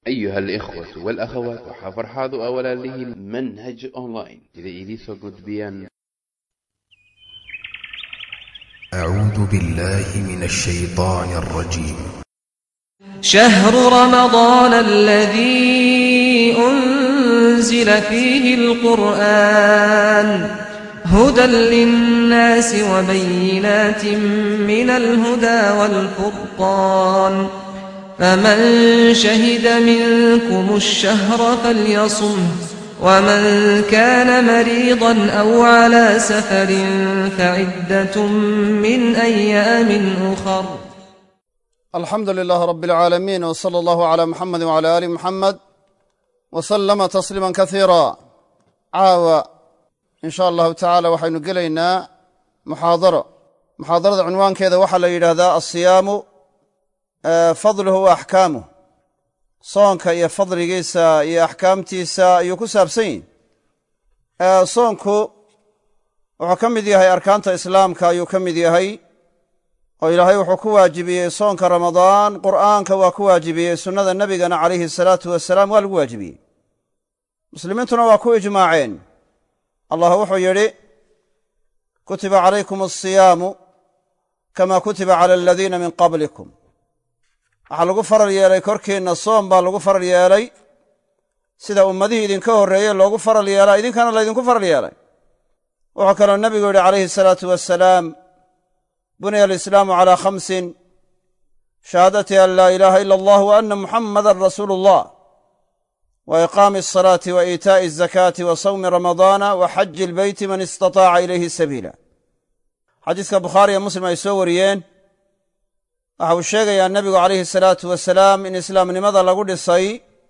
أيها الإخوة والأخوات وحفرحاض أولا له منهج أونلاين إذا إليسو قد بيان. أعوذ بالله من الشيطان الرجيم. شهر رمضان الذي أنزل فيه القرآن هدى للناس وبينات من الهدى والفرقان فمن شهد منكم الشهر فليصمه ومن كان مريضا أو على سفر فعدة من أيام أخر. الحمد لله رب العالمين، وصلى الله على محمد وعلى آل محمد وسلم تسليما كثيرا. caawa in sha allahu tacaala waxaynu gelaynaa muxaadarada cinwaankeeda waxaa la yidhaahdaa asiyaamu fadluhu wa axkaamuh. soonka iyo fadligiisa iyo axkaamtiisa ayuu ku saabsan yihin. soonku wuxuu ka mid yahay arkaanta islaamka ayuu ka mid yahay, oo ilaahay wuxuu ku waajibiyey soonka ramadaan. qur'aanka waa ku waajibiyey, sunnada nebigana calayhi salaatu wasalaam waa lagu waajibiyey. muslimiintuna waa ku ijmaaceen. allah wuxuu yidhi kutiba calaykum asiyaamu kama kutiba cala aladiina min qablikum. waxaa lagu faral yeelay korkiinna soom baa lagu faral yeelay sida ummadihii idinka horreeyey loogu faral yeelaa idinkana laydinku faral yeelay. wuxuu kaloo nebigu yidhi calayhi salaatu wasalaam buniya alislaamu calaa khamsin: shahaadati an laa ilaaha ila allah wa anna muxammadan rasuulu ullah wa iqaami asalaati wa iitaa'i azakaati wa sawmi ramadaana wa xaji ilbeyti man istataaca ilayhi sabiila. xadiiska bukhaari iyo muslim ay soo wariyeen waxa uu sheegayaa nebigu calayhi salaatu wasalaam in islaamnimada lagu dhisay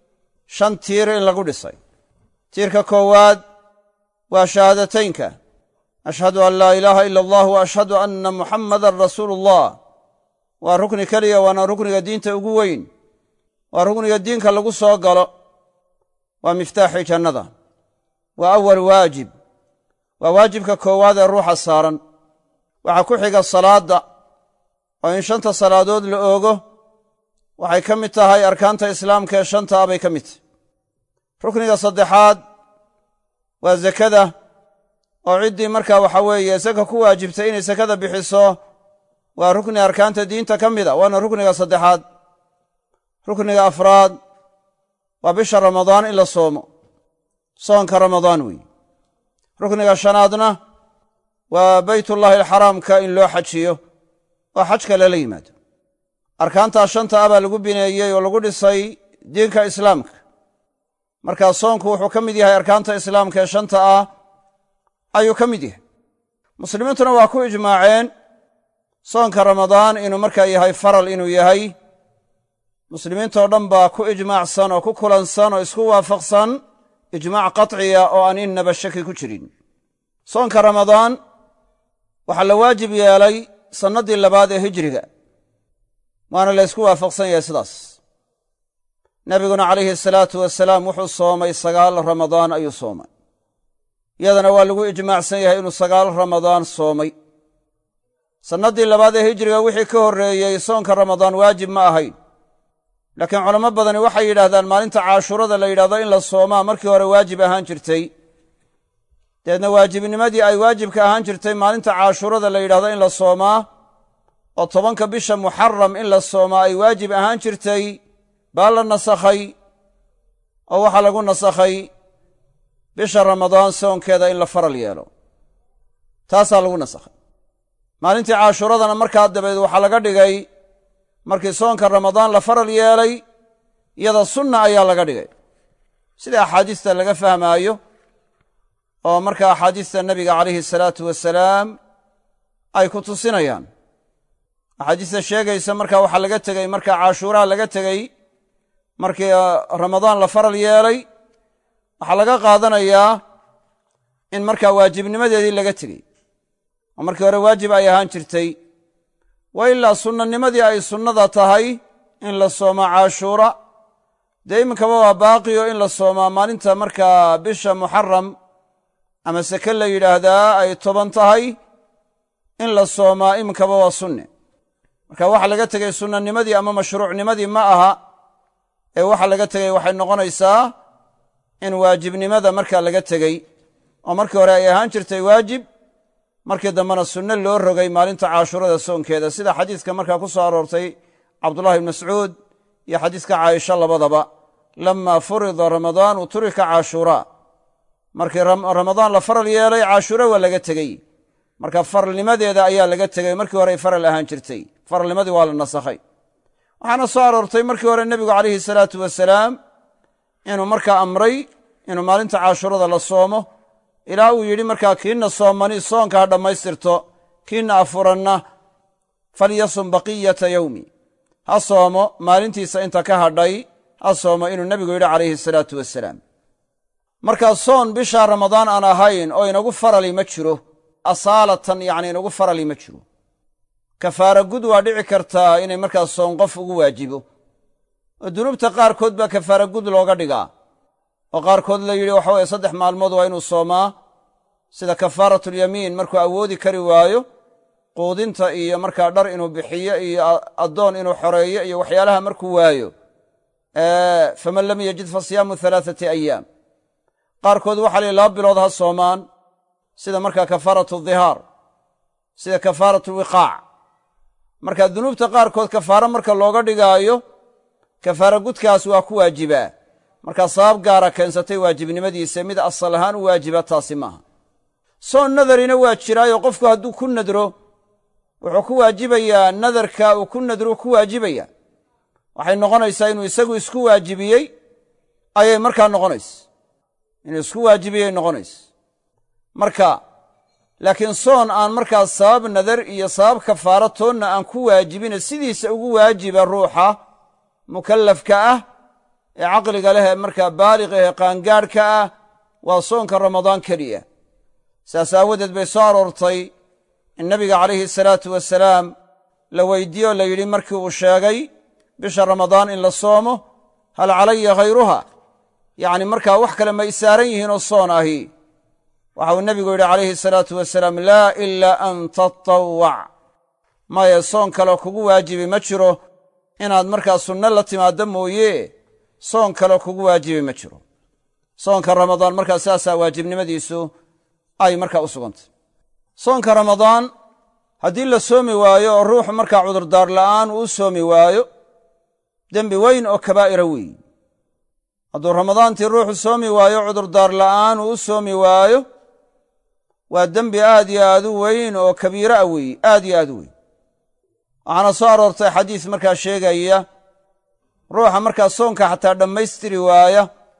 5 tiir in lagu dhisay. tiirka koowaad waa shahaadateynka: ashhadu an laa ilaaha ila allah wa ashhadu anna muxammadan rasuuluullah. waa rukni keliya, waana rukniga diinta ugu weyn. waa rukniga diinka lagu soo galo, waa miftaaxii jannada. waa awal waajib, waa waajibka koowaad ee ruuxa saaran. waxaa ku xiga salaadda, oo in 5 salaadood la oogo waxay ka mid tahay arkaanta islaamka ee 5 bay ka mid tahay. rukniga saddexaad waa zakada, oo ciddii markaa waxa weeye saka ku waajibtay inay sakada bixiso waa rukni arkaanta diinta ka mida, waana rukniga saddexaad. rukniga afraad waa bisha ramadaan in la soomo, soonka ramadaan weeye. rukniga shanaadna waa baytullaahi alxaraamka in loo xajiyo oo xajka lala yimaado. arkaantaa 5 baa lagu bineeyey oo lagu dhisay diinka islaamka. markaa soonku wuxuu ka mid yahay arkaanta islaamka ee 5 ayuu ka mid yahay. muslimiintuna waa ku ijmaaceen soonka ramadaan inuu markaa yahay faral inuu yahay. muslimiintoo dhan baa ku ijmaacsan oo ku kulansan oo isku waafaqsan ijmaac qaطciya oo aan innaba shaki ku jirin. soonka ramadaan waxaa la waajib yeelay sannaddii 2 ee hijriga, waana la ysku waafaqsan yahay sidaas. nebiguna calayhi salaatu wasalaam wuxuu soomay 9 ramadaan ayuu soomay. iyadana waa lagu ijmaacsan yahay inuu 9 ramadaan soomay. sannaddii 2 ee hijriga wixii ka horreeyey soonka ramadaan waajib ma ahayn, laakiin culamo badani waxay yidhaahdaan maalinta caashurada la yidhahdo in la soomaa markii hore waajib ahaan jirtay. dabeedna waajibnimadii ay waajibka ahaan jirtay maalinta caashurada la yidhahdo in la soomaa, oo 10 bisha muxaram in la soomaa ay waajib ahaan jirtay, baa la nasakhay oo waxaa lagu nasakhay bisha ramadaan soonkeeda in la faral yeelo. taasaa lagu nasakhay. maalintii caashuradana markaa dabeed waxaa laga dhigay, markii soonka ramadaan la faral yeelay, iyada sunna ayaa laga dhigay, sida axaadiista laga fahmaayo. oo markaa axaadiista nebiga calayhi salaatu wasalaam ay ku tusinayaan. axaadiista sheegaysa markaa waxaa laga tegey, markaa caashuuraha laga tegey markii ramadaan la faral yeelay, waxaa laga qaadanayaa in markaa waajibnimadeedii laga tegey, oo markii hore waajib ay ahaan jirtay. wa ilaa sunnanimadii ay sunnada tahay in la soomaa caashuura, dee iminkaba waa baaqiyo in la soomaa maalinta markaa bisha muxaram ama seke la yidhaahdaa ay 10 tahay, in la soomaa iminkaba waa sunne. marka waxa laga tegey sunnanimadii ama mashruucnimadii ma aha ee waxa laga tegey waxay noqonaysaa in waajibnimada markaa laga tegey oo markii hore ay ahaan jirtay waajib markii dambena sunno loo rogay maalinta caashurada soonkeeda sida xadiiska markaa ku soo aroortay cabdullahi ibn mascuud iyo xadiiska caaisha labadaba lamma furida ramadaanu turika caashuraa markii ramadaan la faral yeelay caashura waa laga tegey marka faralnimadeeda ayaa laga tegey markii hore ay faral ahaan jirtay faralnimadii waa la nasakhay waxaana soo aroortay markii hore nebigu calayhi salaatu wasalaam inuu markaa amray inuu maalinta caashurada la soomo ilaa uu yidhi markaa kiinna soomani soonka ha dhammaystirto kiinna afuranna falyasum baqiyata yowmi ha soomo maalintiisa inta ka hadhay ha soomo inuu nebigu yidhi calayhi salaatu wasalaam markaa soon bishaa ramadaan aan ahayn oo inagu farali ma jiro asaalatan yacni inagu farali ma jiro kafaara gud waa dhici kartaa inay markaa soon qof ugu waajibo oo dunuubta qaarkood baa kafaara gud looga dhigaa oo qaarkood la yidhi waxa weye 3 maalmood waa inuu soomaa sida kafaaratulyamiin markuu awoodi kari waayo quudinta iyo markaa dhar inuu bixiyo iyo addoon inuu xoreeyo iyo waxyaalaha markuu waayo faman lam yajid fa siyaamu 3 ayaam qaarkood waxa la 2 bilood ha soomaan sida markaa kafaaratu dhihaar sida kafaaratu wiqaac marka dunuubta qaarkood kafaaro marka looga dhigaayo kafaara gudkaas waa ku waajibaa markaa sabab gaara keensatay waajibnimadiisa mid asal ahaan u waajiba taasi maaha soon nadarina waa jiraayo qofku hadduu ku nadro wuxuu ku waajibayaa nadarka uu ku nadro ku waajibaya waxay noqonaysaa inuu isagu isku waajibiyey ayay markaa noqonaysa inuu isku waajibiyey noqonaysa marka laakiin soon aan markaa sabab nadar iyo sabab kafaaro toonna aan ku waajibina sidiisa ugu waajiba ruuxa mukallafka ah ee caqliga leh ee markaa baaliqa ee qaangaadhka ah waa soonka ramadaan keliya saas aawadeed bay soo aroortay in nebiga calayhi salaatu wasalaam la weyddiiye oo la yidhi markii uu sheegay bisha ramadaan in la soomo hal calaya khayruha yacni markaa wax kale ma isaaran yihiinoo soon ahi waxa uu nebigu yidhi calayhi salaatu wasalaam laa ilaa an tatawwac maya soon kaleo kugu waajibi ma jiro inaad markaa sunno la timaaddo mooye soon kaleo kugu waajibi ma jiro soonka ramadaan markaa saasaa waajibnimadiisu ay markaa u sugantay soonka ramadaan haddii la soomi waayo oo ruuxu markaa cudurdaar la'aan uu u soomi waayo dembi weyn oo kabaa'ira weeye hadduu ramadaantii ruuxu soomi waayo cudurdaar la'aan uu u soomi waayo waa dembi aad iyo aad u weyn oo kabiira ah weeye aad iyo aad u weyn waxaana soo aroortay xadiis markaa sheegaya ruuxa markaa soonka xataa dhammaystiri waaya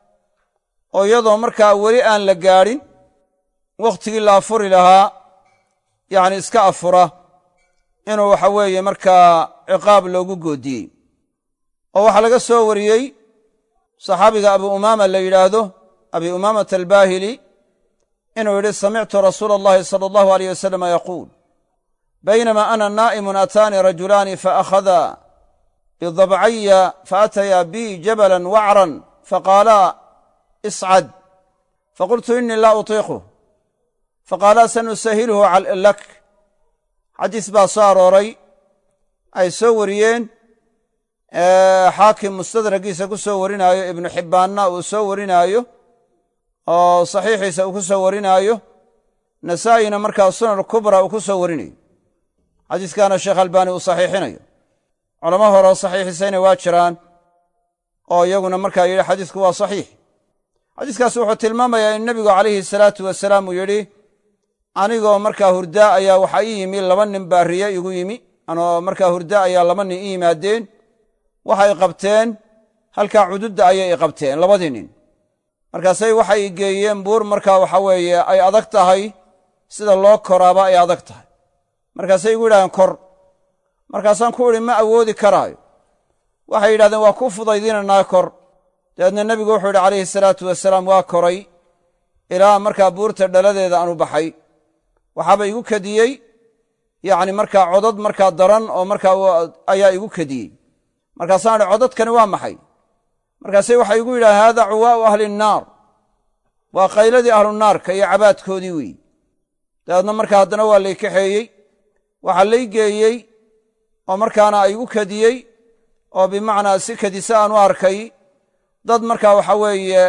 oo iyadoo markaa weli aan la gaadhin wakhtigii la afuri lahaa yacni iska afura inuu waxa weeye markaa ciqaab loogu goodiyey oo waxaa laga soo wariyey saxaabiga abu umaama la yidhaahdo abi umaamata albaahili inuu yidhi samictu rasuula allahi sala allahu aleyh wasalama yaquul baynama ana naa'imun ataanii rajulaani faakhada bidabcaya faataya bi jabalan wacran faqaalaa iscad faqultu inii laa utiiquh faqaalaa sanusahiluhu lak xadiis baa soo arooray ay soo wariyeen xaakim mustadragiisa ku soo warinaayo ibnu xibbaanna uu soo warinaayo oo saxiixiisa uu ku soo warinaayo nasaa'ina markaa sunan kubra uu ku soo warinayo xadiiskaana sheekh albaani uu saxiixinayo culamo hore oo saxiixisayna waa jiraan oo iyaguna markaa yidhi xadiisku waa saxiix xadiiskaas wuxuu tilmaamayaa in nebigu calayhi salaatu wasalaam uu yidhi anigoo markaa hurdaa ayaa waxaa ii yimi 2 nin baa riye igu yimi anoo markaa hurdaa ayaa 2 nin ii yimaadeen waxay qabteen halkaa cududda ayay i qabteen 2dii nin markaasay waxay i geeyeen buur markaa waxa weeye ay adag tahay sida loo koraaba ay adag tahay markaasay igu yidhahdeen kor markaasaan ku idhi ma awoodi karaayo waxay yidhahdeen waa kuu fudaydinanaa kor dabeedna nebigu wuxuu yidhi calayhi salaatu wasalaam waa koray ilaa markaa buurta dhaladeeda aanu baxay waxaaba igu kediyey yacni markaa codod markaa daran oo markaa ayaa igu kediyey markaasaan idhi cododkani waa maxay markaasay waxay igu yidhahdeen haada cuwaa'u ahli nnaar waa qayladii ahlunaarka iyo cabaadkoodii weeye dabeedna markaa haddana waa lay kaxeeyey waxaa lay geeyey oo markaana ay igu kediyey oo bimacnaa si kedisa aan u arkay dad markaa waxa weeye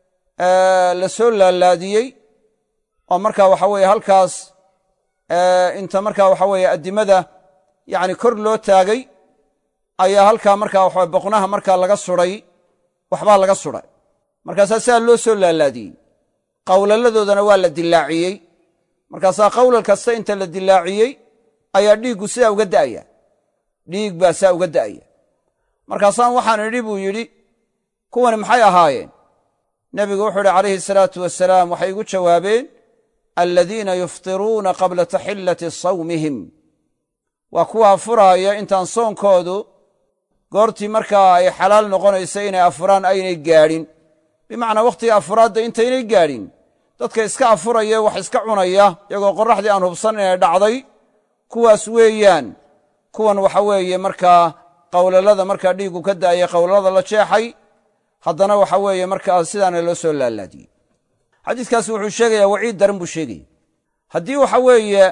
la soo laalaadiyey oo markaa waxa weeye halkaas inta markaa waxa weeye addimada yacni kor loo taagay ayaa halkaa markaa waxa boqnaha markaa laga suday waxbaa laga suday markaasaa sidaa loo soo laalaadiyey qawlaladoodana waa la dilaaciyey markaasaa qawlal kasta inta la dilaaciyey ayaa dhiiggu sidaa uga da'aya dhiig baa sidaa uga da'aya markaasaan waxaan idhi buu yidhi kuwani maxay ahaayeen nebigu wuxuu idhi calayhi salaatu wasalaam waxay igu jawaabeen aladiina yuftiruuna qabla taxillati sawmihim waa kuwa afuraaya intaan soonkoodu goortii markaa ay xalaal noqonaysa inay afuraan aynay gaadhin bimacnaa wakhtiga afuraadda intaynay gaadhin dadka iska afuraya wax iska cunaya iyagoo qorraxdii aan hubsan inay dhacday kuwaas weeyaan kuwan waxa weeye markaa qawlalada markaa dhiiggu ka da'aya qawlalada la jeexay haddana waxa weeye markaa sidaana loo soo laalaadiyey xadiiskaasi wuxuu sheegayaa waciid daran buu sheegaya haddii waxa weeye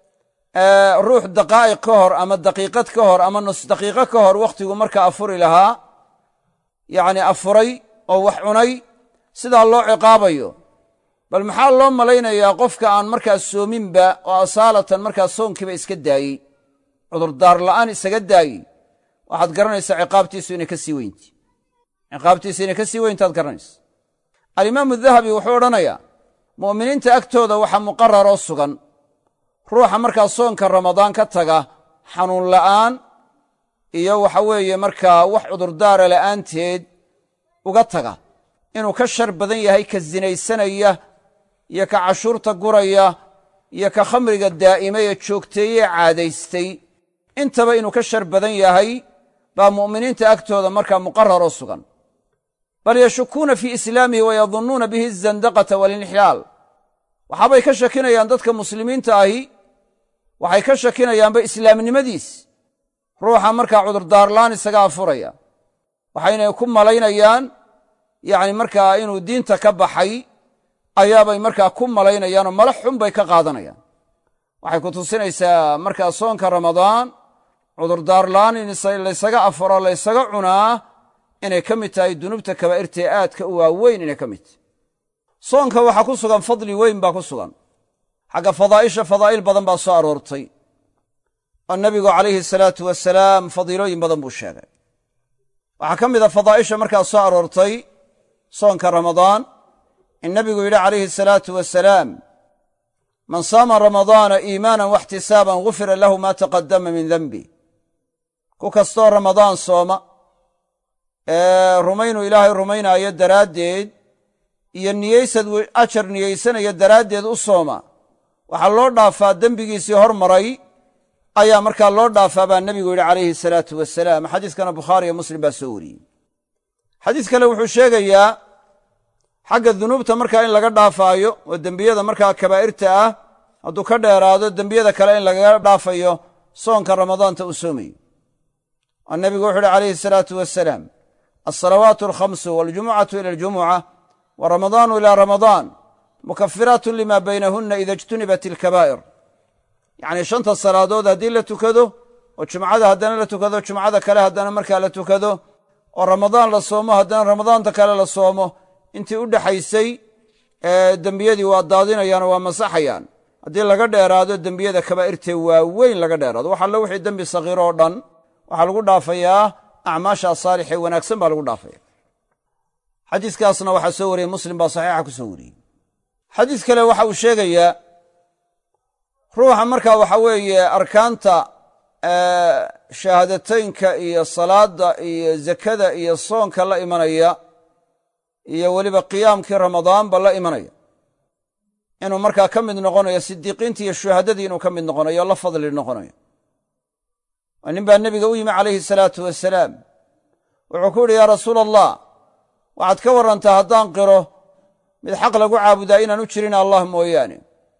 ruux daqaa'iq ka hor ama daqiiqad ka hor ama nus daqiiqo ka hor wakhtigu markaa afuri lahaa yacni afuray oo wax cunay sidaa loo ciqaabayo bal maxaa loo malaynayaa qofka aan markaa soominba oo asaalatan markaa soonkiiba iska daayey cudurdaar la'aan isaga daayey waxaad garanaysaa ciqaabtiisu inay ka sii weynti ciqaabtiisu inay ka sii weyntaad garanaysa alimaamu dahabi wuxuu odhanayaa mu'miniinta agtooda waxaa muqarar oo sugan ruuxa markaa soonka ramadaan ka taga xanuun la'aan iyo waxa weeye markaa wax cudurdaara la'aanteed uga taga inuu ka shar badan yahay ka sinaysanaya iyo ka cashuurta guraya iyo ka khamriga daa'imay ee joogteeyee caadaystay intaba inuu ka shar badan yahay baa mu'miniinta agtooda markaa muqarar oo sugan bal yashukuuna fii islaamihi wayadunnuuna bihi azandaqata walinxlaal waxaabay ka shakinayaan dadka muslimiinta ahi waxay ka shakinayaanba islaamnimadiis ruuxa markaa cudurdaarlaan isaga afuraya waxayna ku malaynayaan yacni markaa inuu diinta ka baxay ayaabay markaa ku malaynayaanoo mala xun bay ka qaadanayaan waxay ku tusinaysaa markaa soonka ramadaan cudurdaarlaan in laysaga afuro laysaga cunaa inay ka mid tahay dunuubta kabaa'irtae aadka u waaweyn inay ka mid tahay soonka waxaa ku sugan fadli weyn baa ku sugan xagga fadaa'isha fadaa'il badan baa soo aroortay oo nebigu calayhi salaatu wasalaam fadiilooyin badan buu sheegay waxaa ka mid a fadaa'isha markaa soo aroortay soonka ramadaan in nebigu yidhi calayhi salaatu wasalaam man saama ramadaana iimaanan waxtisaaban gufira lahu maa taqaddama min denbi ku kastoo ramadaan sooma rumaynuu ilaahay rumaynaayo daraaddeed iyo niyaysad ajar niyaysanaya daraaddeed u sooma waxaa loo dhaafaa dembigiisii hormaray ayaa markaa loo dhaafaa baa nebigu yidhi calayhi salaatu wasalaam xadiiskana bukhaari iyo muslim baa soo wariyey xadiis kale wuxuu sheegayaa xagga dunuubta markaa in laga dhaafaayo oo dembiyada markaa kabaa'irta ah hadduu ka dheeraado dembiyada kale in lagaga dhaafayo soonka ramadaanta uu soomayo oo nebigu wuxuu yidhi calayhi salaatu wasalaam alsalawaatu alkhamsu waljumucatu ila aljumuca wa ramadaanu ila ramadaan mukafiraatun lima baynahunna ida ijtunibat ilkabaa'ir yacnii shanta salaadood haddii la tukado oo jumcada haddana la tukado jumcada kale haddana markaa la tukado oo ramadaan la soomo haddana ramadaanta kale la soomo intii u dhexaysay dembiyadii waa daadinayaan oo waa masaxayaan haddii laga dheeraado dembiyada kabaa'irtee waaweyn laga dheeraado wax allo wixii dembi sakiiro oo dhan waxaa lagu dhaafayaa acmaasha saalixee wanaagsan baa lagu dhaafaya xadiiskaasna waxaa soo wariyey muslim baa saxiixa ku soo wariyey xadiis kale waxa uu sheegayaa ruuxa markaa waxa weeye arkaanta shahaadateynka iyo salaadda iyo zakada iyo soonka la imanaya iyo weliba qiyaamkii ramadaanba la imanaya inuu markaa ka mid noqonayo sidiiqiintii iyo shuhadadii inuu ka mid noqonayo la fadli noqonayo waa nin baa nebiga u yimi calayhi salaatu wasalaam wuxuu ku yidhi yaa rasuula allah waxaad ka warrantaa haddaan qiro mid xaq lagu caabudaa inaan u jirin allah mooyaane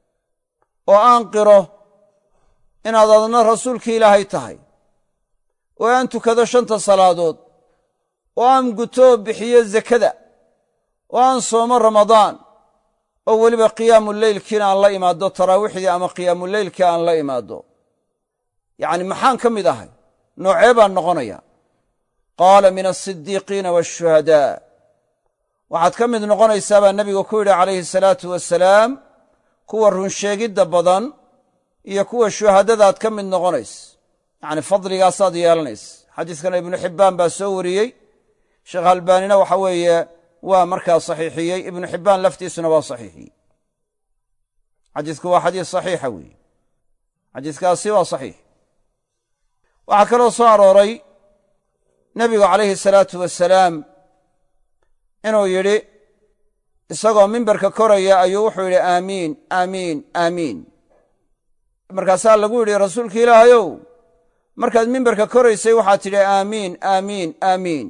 oo aan qiro inaad adna rasuulkii ilaahay tahay oo aan tukado 5 salaadood oo aan guto bixiyo zakada oo aan soomo ramadaan oo weliba qiyaamuleylkiina aan la imaado taraawiixdii ama qiyaamuleylkii aan la imaado yacni maxaan ka mid ahay noocee baan noqonaya qaala min alsidiiqiina waashuhadaa waxaad ka mid noqonaysaa baa nebigu ku yidhi calayhi salaatu wasalaam kuwa runsheegidda badan iyo kuwa shuhadadaad ka mid noqonays yacni fadligaasaad yeelanaysa xadiiskana ibnu xibbaan baa soo wariyey sheekh albaanina waxa weeye waa markaa saxiixiyey ibnu xibbaan laftiisuna waa saxiixiyey xadiisku waa xadiis saxiixa weeye xadiiskaasi waa saxiix waxaa kaloo soo arooray nebigu calayhi salaatu wasalaam inuu yidhi isagoo mimbarka koraya ayuu wuxuu yidhi aamiin aamiin aamiin markaasaa lagu yidhi rasuulka ilaahayow markaad mimbarka koraysay waxaad tidhi aamiin aamiin aamiin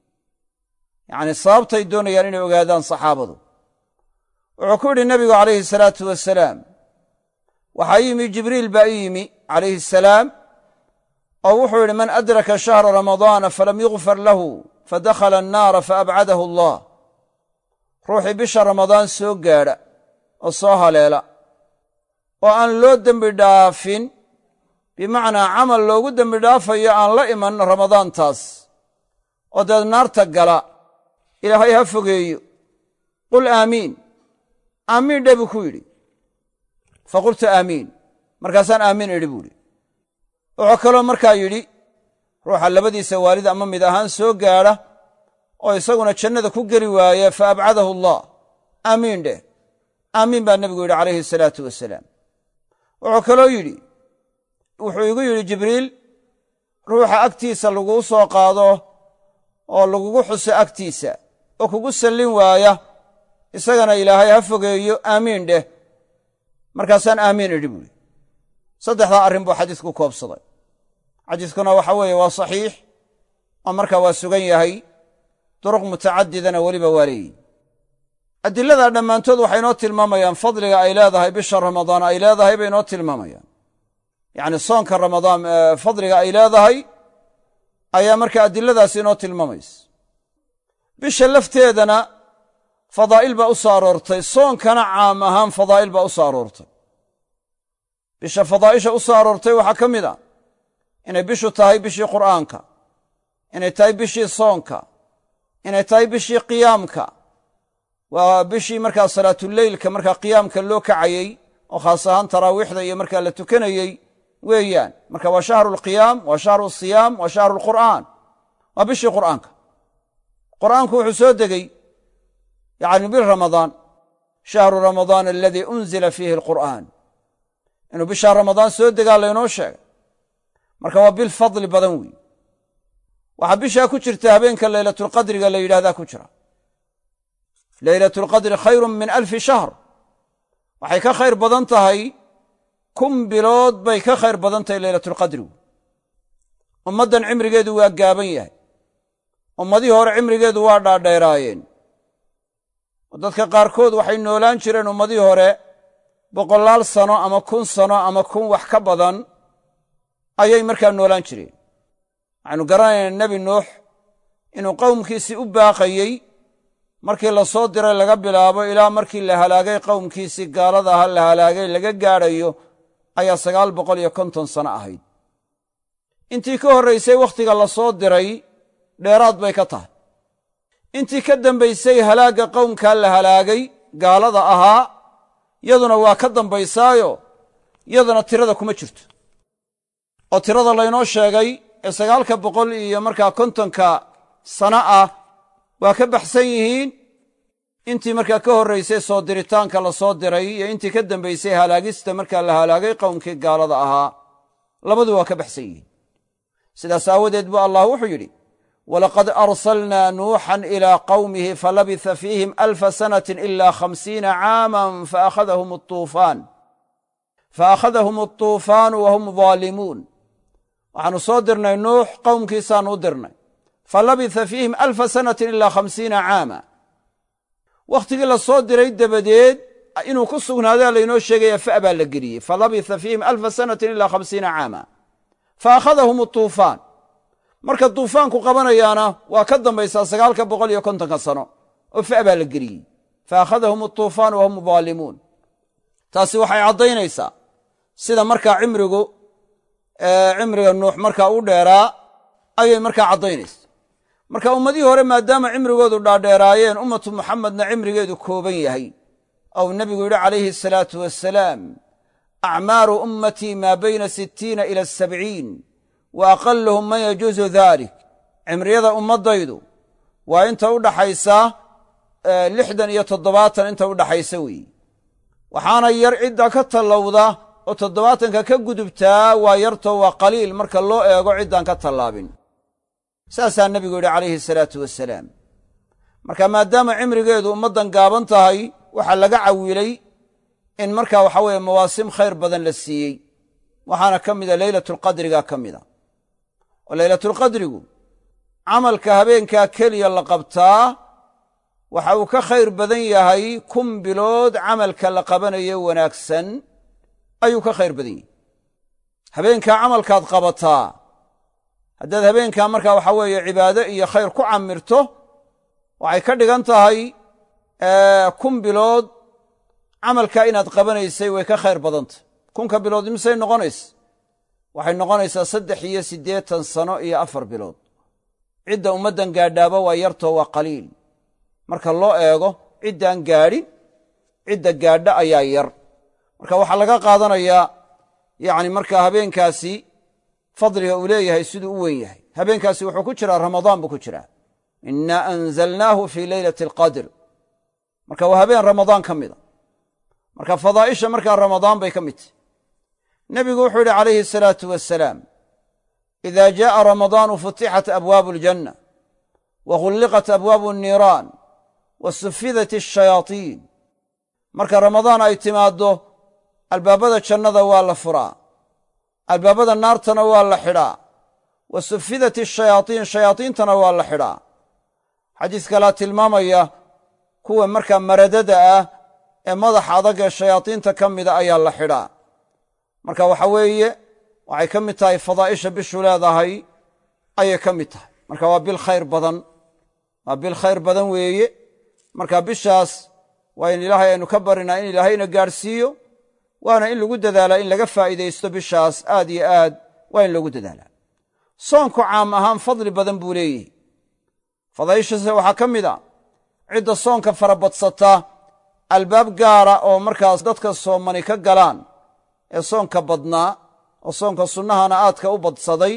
yacni sababtay doonayaan inay ogaadaan saxaabadu wuxuu ku yidhi nebigu calayhi salaatu wasalaam waxaa yimi jibriil baa i yimi calayhi asalaam oo wuxuu yidhi man adraka shahra ramadaana falam yugfar lahu fadakhala annaara faabcadahu allah ruuxii bisha ramadaan soo gaadha oo soo haleela oo aan loo dembi dhaafin bimacnaa camal loogu dembi dhaafayo aan la iman ramadaantaas oo deed naarta gala ilaahay ha fogeeyo qul aamiin aamiin dhe buu ku yidhi faqultu aamiin markaasaan aamiin idhi buu idhi wuxuu kaloo markaa yidhi ruuxa labadiisa waalid ama mid ahaan soo gaadha oo isaguna jannada ku geli waaya fa abcadahu allah aamiin dheh aamiin baa nebigu yidhi calayhi salaatu wasalaam wuxuu kaloo yidhi wuxuu igu yidhi jibriil ruuxa agtiisa laguu soo qaado oo lagugu xuso agtiisa oo kugu sallin waaya isagana ilaahay ha fogeeyo aamiin dheh markaasaan aamiin idhi buuhi saddexdaa arrin buu xadiisku koobsaday xadiiskuna waxa weeye waa saxiix oo markaa waa sugan yahay duruq mutacadidana weliba waa leeyihi adilladaa dhammaantood waxay inoo tilmaamayaan fadliga ay leedahay bisha ramadaan ay leedahay bay inoo tilmaamayaan yacni soonka ramadaan fadliga ay leedahay ayaa markaa adilladaasi inoo tilmaamaysa bisha lafteedana fadaa'il baa u soo aroortay soonkana caam ahaan fadaa'il baa u soo aroortay bisha fadaa'isha u soo aroortay waxaa ka mid a inay bishu tahay bishii qur'aanka inay tahay bishii soonka inay tahay bishii qiyaamka waa bishii markaa salaatuleylka markaa qiyaamka loo kacayey oo khaas ahaan taraawiixda iyo markaa la tukanayey weeyaan marka waa shahru alqiyaam waa shahru asiyaam waa shahru alqur'aan waa bishii qur'aanka qur'aanku wuxuu soo degey yacni bil ramadaan shahru ramadaan aladii unzila fiihi alqur'aan inuu bishaa ramadaan soo degaa laynoo sheegay marka waa bil fadli badan weeye waxaa bishaa ku jirta habeenka laylatulqadriga la yidhahdaa ku jira laylatulqadri khayrun min alfi shahr waxay ka khayr badan tahay 1,000 bilood bay ka khayr badan tahay laylatulqadrigu ummaddan cimrigeedu waa gaaban yahay ummadihii hore cimrigeedu waa dhaadheeraayeen oo dadka qaarkood waxay noolaan jireen ummadihii hore 100 sano ama 1,000 sano ama 1,000 wax ka badan ayay markaa noolaan jireen waxaynu garanaynaa nebi nuux inuu qowmkiisii u baaqayey markii la soo diray laga bilaabo ilaa markii la halaagay qowmkiisii gaalada aha la halaagay laga gaadhayo ayaa 950 sano ahayd intii ka horraysay wakhtiga la soo diray dheeraad bay ka tahay intii ka dambaysay halaagga qowmkaa la halaagay gaalada ahaa yaduna waa ka dambaysaayo yaduna tirada kuma jirto oo tirada laynoo sheegay ee 900 iyo markaa 50 sano ah waa ka baxsan yihiin intii markaa ka horraysay soo diritaanka la soo diray iyo intii ka dambaysay halaagista markaa la halaagay qowmkii gaalada ahaa labadu waa ka baxsan yihiin sidaas aawadeed buu allah wuxuu yidhi walaqad arsalnaa nuuxan ilaa qawmihi falabitha fiihim 1,000 sanatin ilaa 50 caaman faakhadahum altuufaanu wahum daalimuun waxaanu soo dirnay nuux qowmkiisaanu u dirnay falabitha fiihim 1,000 sanatin ilaa 50 caama wakhtigii la soo diray dabadeed inuu ku sugnaadaa laynoo sheegaya fa' baa la geliyey falabitha fiihim 1,000 sanatin ilaa 50 caama faakhadahum atuufaan marka duufaanku qabanayaana waa ka dambaysaa 950 sano oo fa' baa la geliyey faakhadahum atuufaan wahum daalimuun taasi waxay caddaynaysaa sida markaa cimriga nuux markaa u dheeraa ayay markaa caddaynaysa marka ummadii hore maadaama cimrigoodu dhaadheeraayeen ummatu muxamedna cimrigeedu kooban yahay ou nebigu yidhi calayhi asalaatu wassalaam acmaaru ummatii maa bayna 60 ila 70 wa aqaluhum man yajuusu dalik cimriyada ummaddaydu waa inta u dhaxaysa 60 iyo 70 inta u dhaxaysa weeye waxaana yar cidda ka tallowda oo 70ka ka gudubtaa waa yarto waa qaliil marka loo eego ciddaan ka tallaabin saasaa nebigu yidhi calayhi salaatu wassalaam marka maadaama cimrigeedu ummaddan gaaban tahay waxaa laga cawilay in markaa waxa weeye mawaasim khayr badan la siiyey waxaana ka mida leylatulqadriga ka mida oo leylatulqadrigu camalka habeenkaa keliya la qabtaa waxa uu ka khayr badan yahay 1,000 bilood camalka la qabanayo wanaagsan ayuu ka khayr badan yahay habeenkaa camalkaad qabataa haddaad habeenkaa markaa waxa weeye cibaado iyo khayr ku camirto waxay ka dhigan tahay 1,000 bilood camalkaa inaad qabanaysay way ka khayr badantah 1,000 bilood imisay noqonaysa waxay noqonaysaa 83 sano iyo 4 bilood cidda ummaddan gaadhaaba waa yartoo waa qaliil marka loo eego ciddaan gaadhin cidda gaadha ayaa yar marka waxaa laga qaadanayaa yacni markaa habeenkaasi fadliga uu leeyahay siduu u weyn yahay habeenkaasi wuxuu ku jiraa ramadaan buu ku jiraa innaa anzalnaahu fii leylati alqadr marka waa habeen ramadaan ka mida marka fadaa'isha markaa ramadaan bay ka mid tahy nebigu wuxuu yidhi calayhi asalaatu wassalaam idaa jaa'a ramadaanu futixat abwaabu aljanna wa ghulliqat abwaabu anniiraan wa sufidat ashayaatiin marka ramadaan ay timaaddo albaabada jannada waa la furaa albaabada naartana waa la xidhaa wa sufidat ashayaatiin shayaadiintana waa la xidhaa xadiis kalaa tilmaamaya kuwa markaa maradada ah ee madaxa adag ee shayaadiinta ka mida ayaa la xidhaa marka waxa weeye waxay ka mid tahay fadaa'isha bishu leedahay ayay ka mid tahay marka waa bil khayr badan waa bil khayr badan weeye marka bishaas waa in ilaahay aynu ka barinaa in ilaahayna gaadhsiiyo waana in lagu dadaalaa in laga faa'iidaysto bishaas aad iyo aad waa in lagu dadaalaa soonku caam ahaan fadli badan buu leeyahy fadaa'ishaase waxaa ka mid a cidda soonka farabadsata albaab gaara oo markaas dadka soomani ka galaan ee soonka badnaa oo soonka sunnahana aadka u badsaday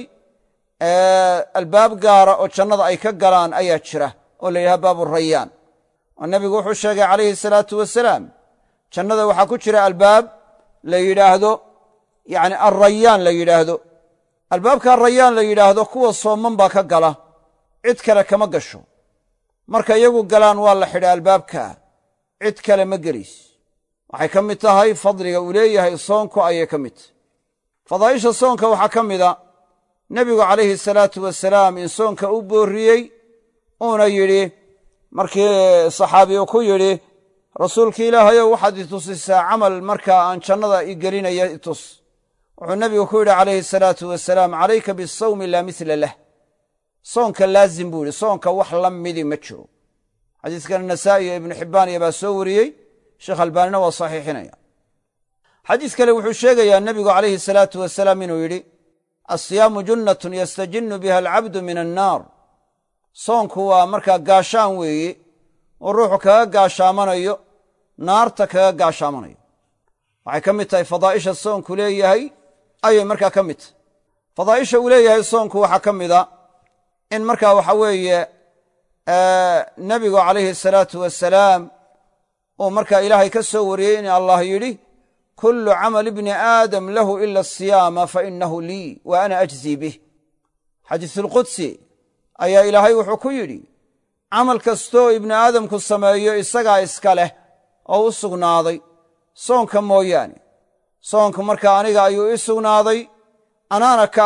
albaab gaara oo jannada ay ka galaan ayaa jira oo la yidhaha baabu rayaan oo nebigu wuxuu sheegay calayhi salaatu wasalaam jannada waxaa ku jira albaab la yidhaahdo yacni alrayaan la yidhaahdo albaabka rayaan la yidhaahdo kuwa sooman baa ka gala cid kale kama gasho marka iyagu galaan waa la xidha albaabkaa cid kale ma gelis waxay ka mid tahay fadliga uu leeyahay soonku ayay ka mid tahay fadaa'isha soonka waxaa ka mida nebigu calayhi salaatu wasalaam in soonka u boorriyey uuna yidhi markii saxaabi uu ku yidhi rasuulki ilaahayow waxaad i tusisaa camal markaa aan jannada i gelinaya i tus wuxuu nebigu ku yidhi calayhi salaatu wasalaam calayka bisawmi laa mithla lah soonka laazim buu yidhi soonka wax la midi ma jiro xadiiskana nasaa'i iyo ibnu xibbaan iyo baa soo wariyey sheekh albaanina waa saxiixinaya xadiis kale wuxuu sheegayaa nebigu calayhi salaatu wasalaam inuu yidhi alsiyaamu junnatun yastajinnu biha alcabdu min annaar soonku waa markaa gaashaan weeye oo ruuxu kaga gaashaamanayo naarta kaga gaashaamanayo waxay ka mid tahay fadaa'isha soonku leeyahay ayay markaa ka mid tahay fadaa'isha uu leeyahay soonku waxaa ka mida in markaa waxa weeye nebigu calayhi salaatu wasalaam uu markaa ilaahay ka soo wariyey in allah yidhi kullu camal ibni aadam lahu ila asiyaama fa inahu lii wa ana ajzii bih xadiisulqudsi ayaa ilaahay wuxuu ku yidhi camal kastoo ibni aadamku sameeyo isagaa iska leh oo u sugnaaday soonka mooyaane soonku markaa aniga ayuu ii sugnaaday anaana ka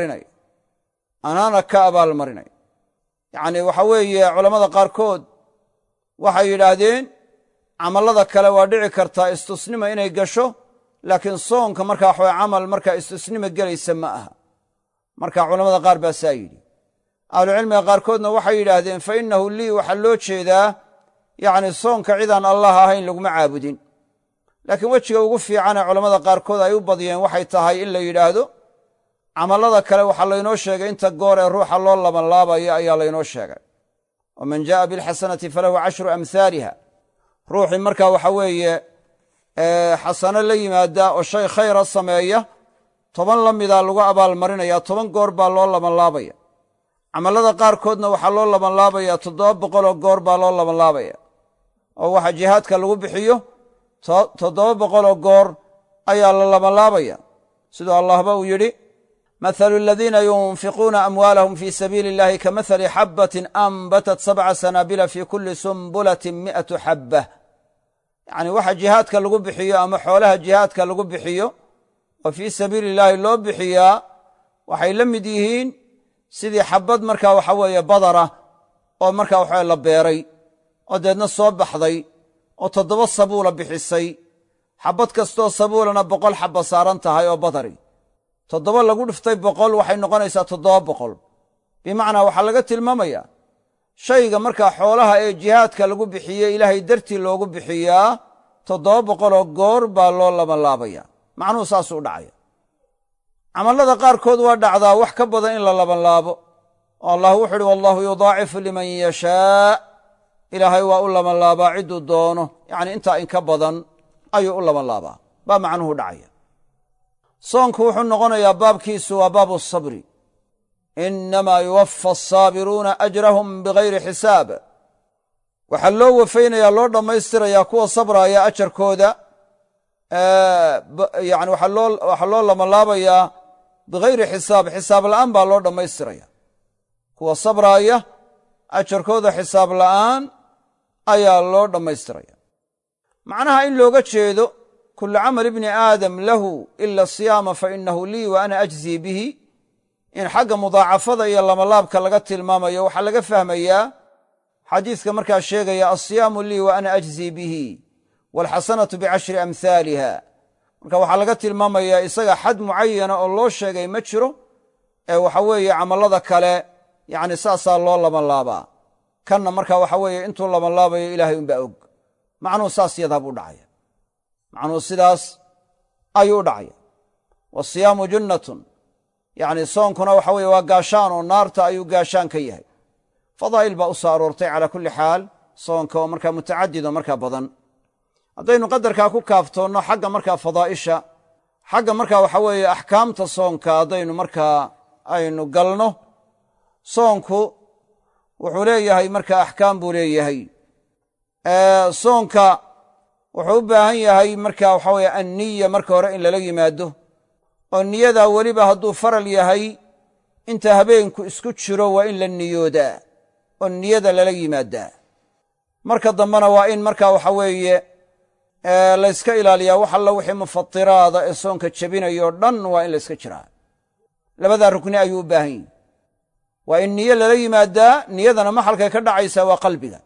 abaalmarinay yacnii waxa weeye culammada qaarkood waxay yidhaahdeen camallada kale waa dhici kartaa istusnima inay gasho laakiin soonka markaa waxaweye camal markaa istusnima gelaysa ma aha marka culammada qaar baa saa yidhi ahlucilmiga qaarkoodna waxay yidhaahdeen fa innahu lii waxaa loo jeedaa yacni soonka cidaan allah ahayn laguma caabudin laakiin wejiga ugu fiicanee culammada qaarkood ay u badiyeen waxay tahay in la yidhaahdo camallada kale waxaa laynoo sheegay inta goor ee ruuxa loo labanlaabayo ayaa laynoo sheegay waman jaa'a bilxasanati falahu 10 amhaaliha ruuxii markaa waxa weeye xasano la yimaada oo shay khayra sameeya 10 la mida lagu abaalmarinaya 10 goor baa loo labanlaabaya camallada qaarkoodna waxaa loo labanlaabaya 700 oo goor baa loo labanlaabaya oo waxa jihaadka lagu bixiyo 700 oo goor ayaa la labanlaabaya sidoo allahba uu yidhi مثل الذين ينفقون أموالهم في سبيل الله كمثل حبة أنبتت 7 سنابل في كل سنبلة 100 حبة يعني waxa jihaadka lagu bixiyo ama xoolaha jihaadka lagu bixiyo oo fi sabiil ilaahi loo bixiyaa waxay la mid yihiin sidii xabad markaa waxa weeye badara oo markaa waxa la beeray oo deedna soo baxday oo 7 sabuula bixisay xabad kastoo sabuulana 100 xabba saaran tahay oo badari 7 lagu dhiftay 100 waxay noqonaysaa 700 bimacnaa waxaa laga tilmaamayaa shayga markaa xoolaha ee jihaadka lagu bixiyey ilaahay dartii loogu bixiyaa 700 oo goor baa loo labanlaabaya macnuhu saasuu u dhacaya camallada qaarkood waa dhacdaa wax ka badan in la labanlaabo oo allah wuxu uhi wallahu yudaacifu liman yashaa ilaahay waa u labanlaabaa cidduu doono yacni intaa in ka badan ayuu u labanlaabaa baa macnuhu dhacaya soonku wuxuu noqonayaa baabkiisu waa baabu sabri innamaa yuwaffa asaabiruuna ajrahum bigayri xisaab waxaa loo wafaynayaa loo dhammaystirayaa kuwa sabraaya ajarkooda yani waxaa loo labanlaabayaa bigayri xisaab xisaab la'aan baa loo dhammaystiraya kuwa sabraaya ajarkooda xisaab la'aan ayaa loo dhammaystiraya macnaha in looga jeedo كل عمل ابن آدم له إلا الصيام فإنه لي وأنا أجزي به إن حق مضاعفة يا لملابك لغت المامية وحلق فهمية حديثك مركا الشيخ يا الصيام لي وأنا أجزي به والحسنة ب10 أمثالها مركا وحلقت المامية إساق حد معين الله الشيخ يمتشره وحوي عمل الله كلا يعني ساسا الله لملابا كان مركا وحوي انتو لملابا إلهي بأوق معنو ساس يذهبوا دعايا macnuu sidaas ayuu dhacaya wasiyaamu junnatun yacni soonkuna waxa weeye waa gaashaan oo naarta ayuu gaashaan ka yahay fadaa'il baa u soo aroortay calaa kulli xaal soonka oo markaa mutacadid oo markaa badan haddaynu qadarkaa ku kaaftoonno xagga markaa fadaa'isha xagga markaa waxa weeye axkaamta soonka haddaynu markaa aynu galno soonku wuxuu leeyahay markaa axkaam buu leeyahay soonka wuxuu u baahan yahay marka waxa weeye anniya marka hore in lala yimaado oo niyadaa weliba hadduu faral yahay inta habeenku isku jiro waa in la niyoodaa oo niyada lala yimaadaa marka dambena waa in marka waxa weeye layska ilaaliyaa wax alla wixii mufatiraada ee soonka jebinayo o dhan waa in layska jiraa labadaa rukni ayuu u baahan yahi waa in niyo lala yimaadaa niyadana maxalkay ka dhacaysaa waa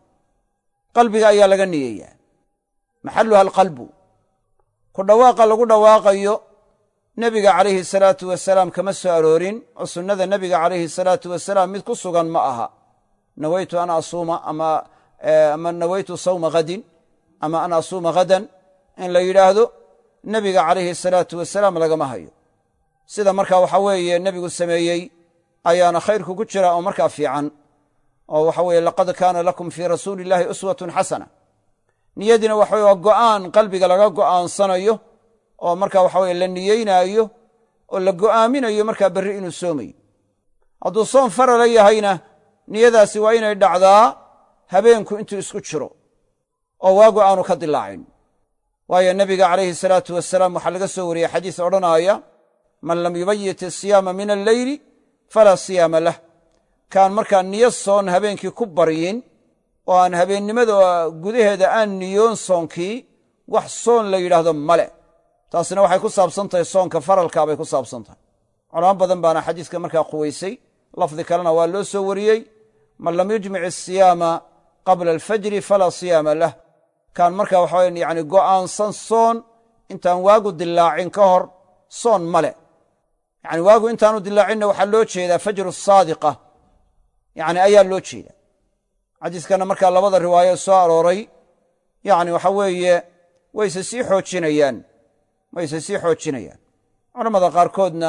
qalbiga ayaa laga niyeeyaa maxaluha alqalbu ku dhawaaqa lagu dhawaaqayo nebiga calayhi salaatu wasalaam kama soo aroorin oo sunnada nebiga calayhi salaatu wasalaam mid ku sugan ma aha nawaytu an asuuma ama nawaytu sawma hadin ama an asuuma hadan in la yidhaahdo nebiga calayhi salaatu wasalaam lagama hayo sida markaa waxa weeye nebigu sameeyey ayaana khayrku ku jira oo markaa fiican oo waxa weeye laqad kaana lakum fii rasuuli illaahi uswatun xasana niyadiina waxa weye waa go'aan qalbiga laga go'aansanayo oo markaa waxa weye la niyeynaayo oo la go'aaminayo markaa berri inuu soomayo hadduu soom farala yahayna niyadaasi waa inay dhacdaa habeenku intuu isku jiro oo waagu aanu ka dilaacin waayo nebiga calayhi salaatu wasalaam waxaa laga soo wariyey xadiis odhanaaya man lam yubayit asiyaama min alleyli falaa siyaama lah kaan markaa niyo soon habeenkii ku baryin oo aan habeennimada gudaheeda aan niyoon soonkii wax soon la yidhaahdo male taasina waxay ku saabsan tahay soonka faralkaa bay ku saabsan tahay culamo badan baana xadiiska markaa quwaysay lafdi kalena waa loo soo wariyey man lam yujmic asiyaama qabla alfajri falaa siyaama lah kaan markaa waxa weye yani go'aansan soon intaan waagu dilaacin ka hor soon male yani waagu intaanu dilaacinna waxaa loo jeedaa fajru saadiqa yani ayaa loo jeeda xadiiskana markaa labada riwaayo soo arooray yani waxa weeye wayse sii xoojinayaan culammada qaarkoodna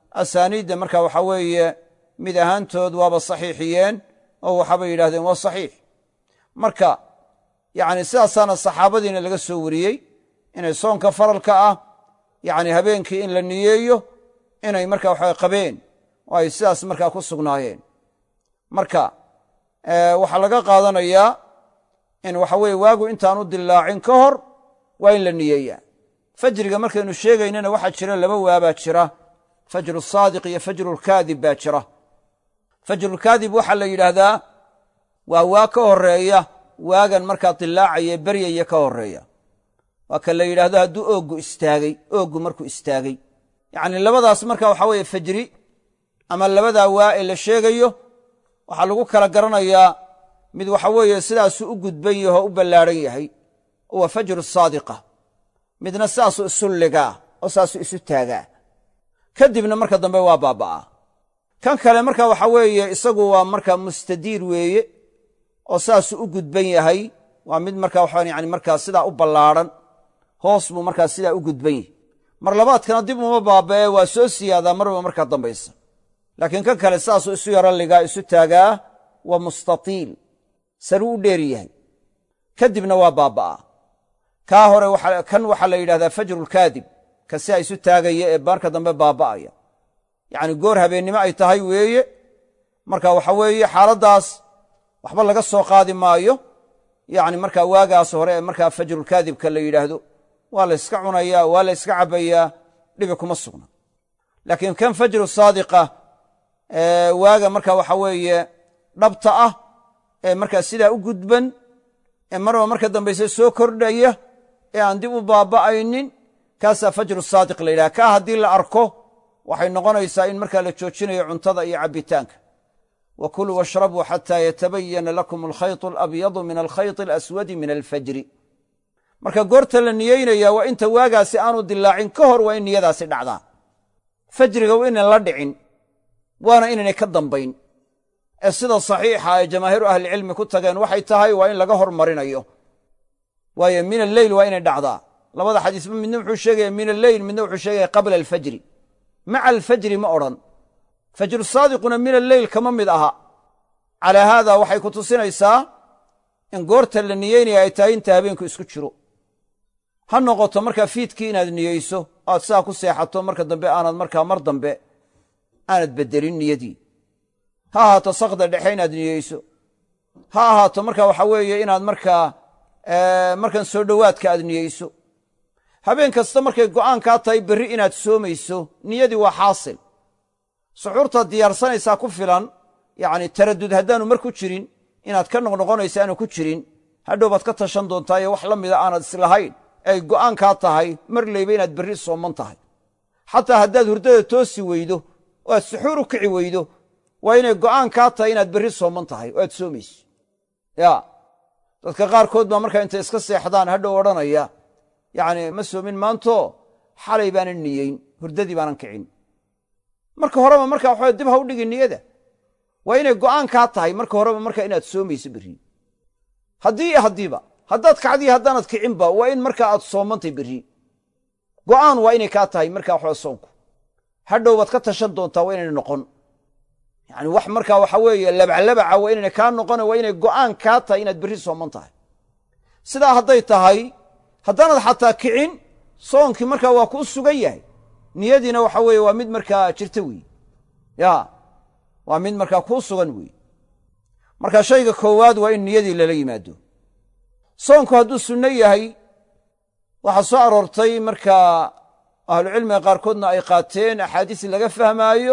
asaaniidda marka waxa weeye mid ahaantood waaba saxiixiyeen oo waxaabay yidhahdeen waa saxiix marka yacni sidaasaana saxaabadiina laga soo wariyey inay soonka faralka ah yacni habeenkii in la niyeeyo inay marka waxa qabeen oo ay sidaas markaa ku sugnaayeen marka waxaa laga qaadanayaa in waxa weeye waagu intaanu dillaacin ka hor waa in la niyeeyaa fajriga markaynu sheegaynana waxaa jira laba waabaa jira fajru saadiq iyo fajrulkaadib baa jira fajrulkaadib waxaa la yidhaahdaa waa waa ka horeeya waagan markaa dillaacaya beryaya ka horeeya waa ka la yidhaahdo hadduu ooggu markuu istaagay yacni labadaas marka waxaa weeye fajri ama labadaa waa ee la sheegayo waxaa lagu kala garanayaa mid waxa weeye sidaasuu u gudban yaho u ballaadhan yahay oo waa fajru saadiqa midna sidaasuu isu ligaa oo saasuu isu taagaa kadibna marka dambe waa baaba'aa kan kale marka waxa weeye isagu waa marka mustadiir weeye oo saasuu u gudban yahay waa mid marka waxaan yani markaa sidaa u ballaadhan hoos buu markaa sidaa u gudban yahay mar labaadkana dib uma baaba'e waa soo siyaadaa marba markaa dambaysa laakiin kan kale sidaasuu isu yaro ligaa isu taagaa waa mustatiil saruu u dheer yahay kadibna waa baaba'aa kaa hore kan waxaa la yidhahdaa fajrulkaadib ka si a isu taagaya ee marka dambe baaba'aya yacni goor habeennimo ay tahay weeye marka waxa weeye xaaladdaas waxba laga soo qaadi maayo yacni markaa waagaas hore ee markaa fajrulkaadibka la yidhaahdo waa la yska cunayaa waa la yska cabbayaa dhibi kuma sugna laakiin kan fajru saadiqa waaga marka waxa weeye dhabta ah ee markaa sidaa u gudban ee marba marka dambayse soo kordhaya ee aan dib u baaba'aynin kaasaa fajru saadiq la yidhaha kaa haddii la arko waxay noqonaysaa in markaa la joojinayo cuntada iyo cabbitaanka wa kuluu washrabuu xataa yatabayana lakum alkhayط alabyadu min alkhayط alaswadi min alfajri marka goorta la niyeynaya waa inta waagaasi aanu dilaacin ka hor waa in niyadaasi dhacdaa fajriga waa inan la dhicin waana inaynay ka dambayn ee sida saxiixa ay jamaahiiru ahlicilmi ku tageen waxay tahay waa in laga hormarinayo waayo min alleyl waa inay dhacdaa labada xadiisba midna wuxuu sheegaya min alleyl midna wuxuu sheegaya qabla alfajri maca alfajri ma odhan fajru saadiquna min alleyl kama mid aha calaa haada waxay ku tusinaysaa in goorta la niyeynaya ay tahay inta habeenku isku jiro ha noqoto markaa fiidkii inaad niyeyso aad sidaa ku seexato marka dambe aanad markaa mar dambe aanad beddelin niyadii ha ahaato sakda dhexe inaad niyeyso ha ahaato marka waxa weeye inaad markaa markan soo dhowaadka aad niyeyso habeen kasta markay go'aan kaa tahay berri inaad soomayso niyadii waa xaasil suxuurtaad diyaarsanaysaa ku filan yacni taraddud haddaanu mar ku jirin inaad ka noqnoqonayso aanu ku jirin hadhow baad ka tashan doontaa iyo wax la mida aanad islahayn ay go'aan kaa tahay mar layba inaad berri sooman tahay xataa haddaad hurdada toosi weydo oo aad suxuur u kici weydo waa inay go'aan kaa tahay inaad berri sooman tahay oo aad soomayso ya dadka qaarkood baa markaa intay iska seexdaan hadhow odhanaya yacni ma soomin maanto xalay baanan niyeyn hurdadii baanan kicin marka horeba marka waxaa dib ha u dhigin niyada waa inay go'aan kaa tahay marka horeba marka inaad soomayso berri haddii iyo haddiiba haddaad kacdiyo haddaanad kicinba waa in markaa aad soomantay berri go'aan waa inay kaa tahay markaa waxaa soonku hadhow baad ka tashan doontaa waa inayna noqon yacni wax markaa waxa weeye labaclabaca waa inayna kaa noqone waa inay go'aan kaa tahay inaad berri sooman tahay sidaa hadday tahay haddaanad xataa kicin soonkii markaa waa kuu sugan yahay niyadiina waxa weeye waa mid markaa jirta weeye ya waa mid markaa kuu sugan weeye marka shayga koowaad waa in niyadii lala yimaado soonku hadduu sunno yahay waxaa soo aroortay markaa ahlucilmiga qaarkoodna ay qaateen axaadiis laga fahmaayo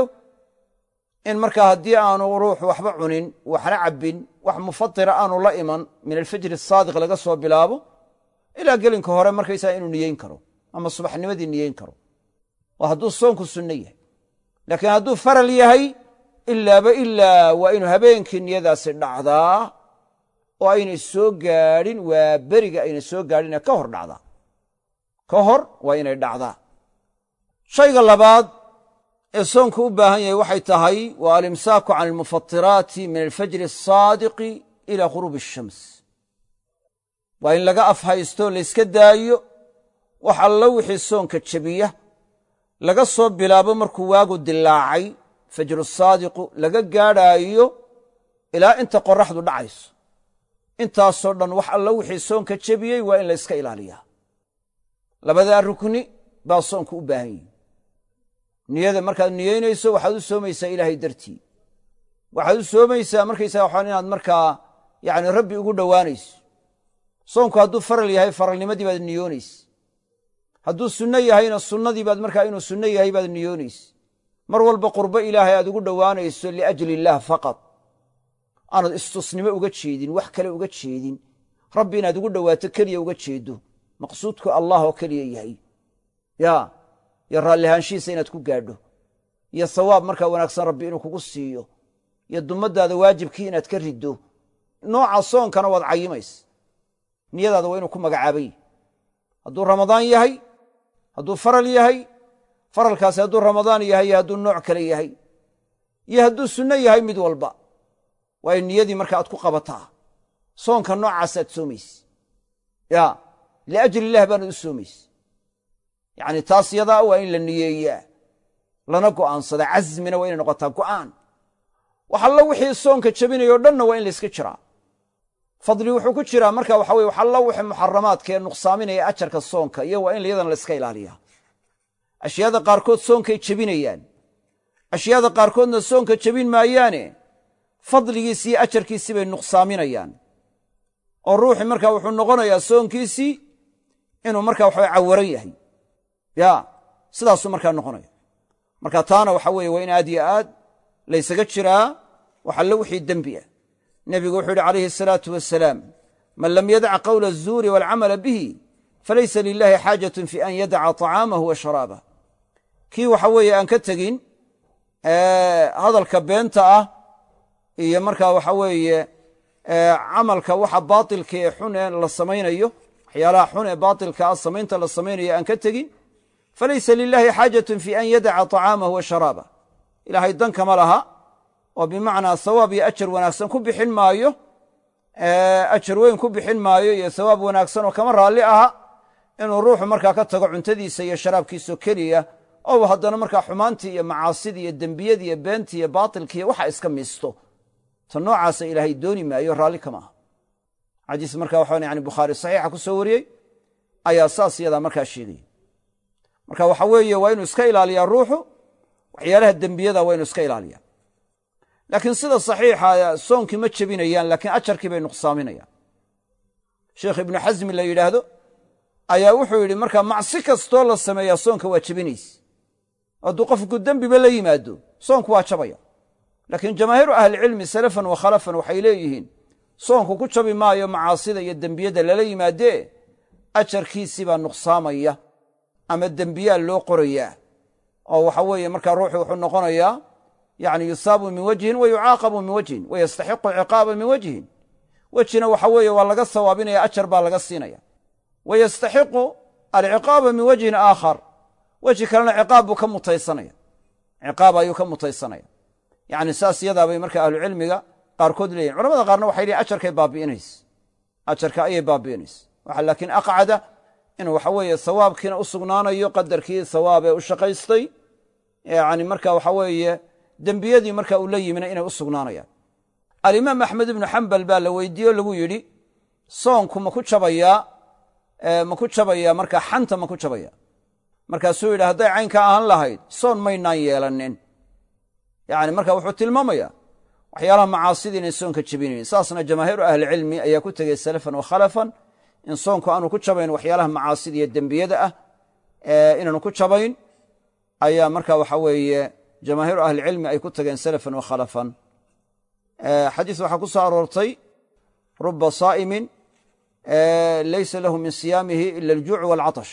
in markaa haddii aanu ruuxu waxba cunin waxna cabbin wax mufatira aanu la iman min alfajri asaadiq laga soo bilaabo ilaa gelinka hore markaysaa inuu niyeyn karo ama subaxnimadii niyeyn karo oo hadduu soonku sunno yahay laakiin hadduu faral yahay ilaaba ilaa waa inuu habeenkii niyadaasi dhacdaa oo aynay soo gaadhin waa beriga aynay soo gaadhinee ka hor dhacdaa ka hor waa inay dhacdaa shayga labaad ee soonku u baahan yahay waxay tahay waa alimsaaku can almufatiraati min alfajri asaadiqi ila ghuruubi ashams waa in laga afhaysto layska daayo wax allo wixii soonka jebiya laga soo bilaabo markuu waagu dilaacay fajru saadiqu laga gaadhaayo ilaa inta qorraxdu dhacayso intaasoo dhan wax alla wixii soonka jebiyey waa in la iska ilaaliyaa labadaa rukni baa soonku u baahan yihi niyada markaad niyeynayso waxaad u soomaysaa ilaahay dartii waxaad u soomaysaa markaysaga waxaan inaad markaa yacni rabbi ugu dhowaanayso soonku hadduu faral yahay faralnimadii baad niyoonaysa hadduu sunno yahayna sunnadii baad markaa inuu sunno yahay baad niyoonaysa mar walba qurbo ilaahay aad ugu dhowaanayso liajli illaah faqad aanad istusnimo uga jeedin wax kale uga jeedin rabbi inaad ugu dhowaato keliya uga jeedo maqsuudku allah oo keliya yahay iyo raallihaanshihiisa inaad ku gaadho iyo sawaab markaa wanaagsan rabbi inuu kugu siiyo iyo dummadaada waajibkii inaad ka riddo nooca soonkana waad cayimaysa niyadaada waa inuu ku magacaabay hadduu ramadaan yahay hadduu faral yahay faralkaasi hadduu ramadaan yahay iyo hadduu nooc kale yahay iyo hadduu sunno yahay mid walba waa in niyadii marka aad ku qabataa soonka noocaas aad soomayse liajli illah baanad u soomayse yacni taas yadaa waa in la niyeeyaa lana go'aansada casmina waa inay noqotaa go'aan wax alla wixii soonka jebinayoo dhanna waa in la yska jiraa fadli wuxuu ku jiraa marka waxa weye wax alla wixii muxaramaadkaee nuqsaaminaya ajarka soonka iyo waa in iyadana la iska ilaaliyaa ashyaada qaarkood soonkay jebinayaan ashyaada qaarkoodna soonka jebin maayaane fadligiisii iyo ajarkiisii bay nuqsaaminayaan oo ruuxii markaa wuxuu noqonayaa soonkiisii inuu markaa waxawe cawaran yahay sidaasuu markaa noqonaya marka taana waxa weeye waa in aad iyo aad laysaga jiraa wax alle wixii dembi ah nebigu wuxuu yidhi calayhi asalaatu wasalaam man lam yadac qawla azuuri waalcamala bihi falaysa lilahi xaajatun fi an yadaca طacaamahu wa sharaabah kii waxa weeye aan ka tegin hadalka beenta ah iyo markaa waxa weeye camalka waxa baatilka ee xun ee la samaynayo waxyaalaha xun ee baatilka ah samaynta la samaynayo aan ka tegin falaysa lilahi xaajatun fi an yadaca طacaamahu wa sharaabah ilaahay dan kama laha oo bimacnaa sawaab iyo ajar wanaagsan ku bixin maayo ajar weyn ku bixin maayo iyo sawaab wanaagsan oo kama raalli aha inuu ruuxu markaa ka tago cuntadiisa iyo sharaabkiisao keliya oo haddana markaa xumaantii iyo macaasidii iyo dembiyadii iyo beentii iyo baatilkii waxa iska miisto ta noocaasa ilaahay dooni maayo raalli kama aha xadiis markaa waxaan yani bukhaari saxiixa ku soo wariyey ayaa saas yadaa markaa sheegaya marka waxa weeye waa inuu iska ilaaliyaa ruuxu waxyaalaha dembiyada waa inuu iska ilaaliyaa laakiin sida saxiixa soonkii ma jebinayaan laakiin ajarkii bay nuqsaaminayaan sheekh ibnu xasmi la yidhaahdo ayaa wuxuu yidhi markaa macsi kastoo la sameeyaa soonka waa jebinayse hadduu qofku dembiba la yimaado soonku waa jabaya laakiin jamaahiiru ahlicilmi salafan wa khalafan waxay leeyihiin soonku ku jabi maayo macaasida iyo dembiyada lala yimaadee ajarkiisii baa nuqsaamaya ama dembiyaa loo qorayaa oo waxa weeye markaa ruuxu wuxuu noqonayaa yani yusaabu min wajhin wa yucaaqabu min wajhin wa yastaxiqu ciqaaba min wajhin wejina waxa weeye waa laga sawaabinaya ajar baa laga siinaya wa yastaxiqu alciqaaba min wajhin aakhar weji kalena ciqaab buu ka mutaysanaya ciqaab ayuu ka mutaysanaya yani saas yadaabay marka ahlucilmiga qaarkood leeyihin culamada qaarna waxay leeyihin ajarkay baabi'inaysa ajarka ayay baabi'inaysa waxa laakiin aqcada inuu waxa weeye sawaabkiina u sugnaanayo qadarkii sawaab ee u shaqaystay yani marka waxa weeye dembiyadii marka uu la yimina inay u sugnaanayaan alimaam axmed ibnu xambal baa la weydiiye o lagu yidhi soonku ma ku jabayaa markaa xanta ma ku jabaya markaasuu yidhi hadday caynka ahaan lahayd soon maynaan yeelanin yani marka wuxuu tilmaamaya waxyaalaha macaasida inay soonka jebinayn saasna jamaahiiru ahlicilmi ayaa ku tegey salafan wa khalafan in soonku aanu ku jabayn waxyaalaha macaasida iyo dembiyada ah inaanu ku jabayn ayaa marka waxa weeye jamaahiiru ahlicilmi ay ku tageen salafan wa khalafan xadiis waxaa ku soo aroortay ruba saa'imin laysa lahu min siyaamihi ila aljuuc waalcatash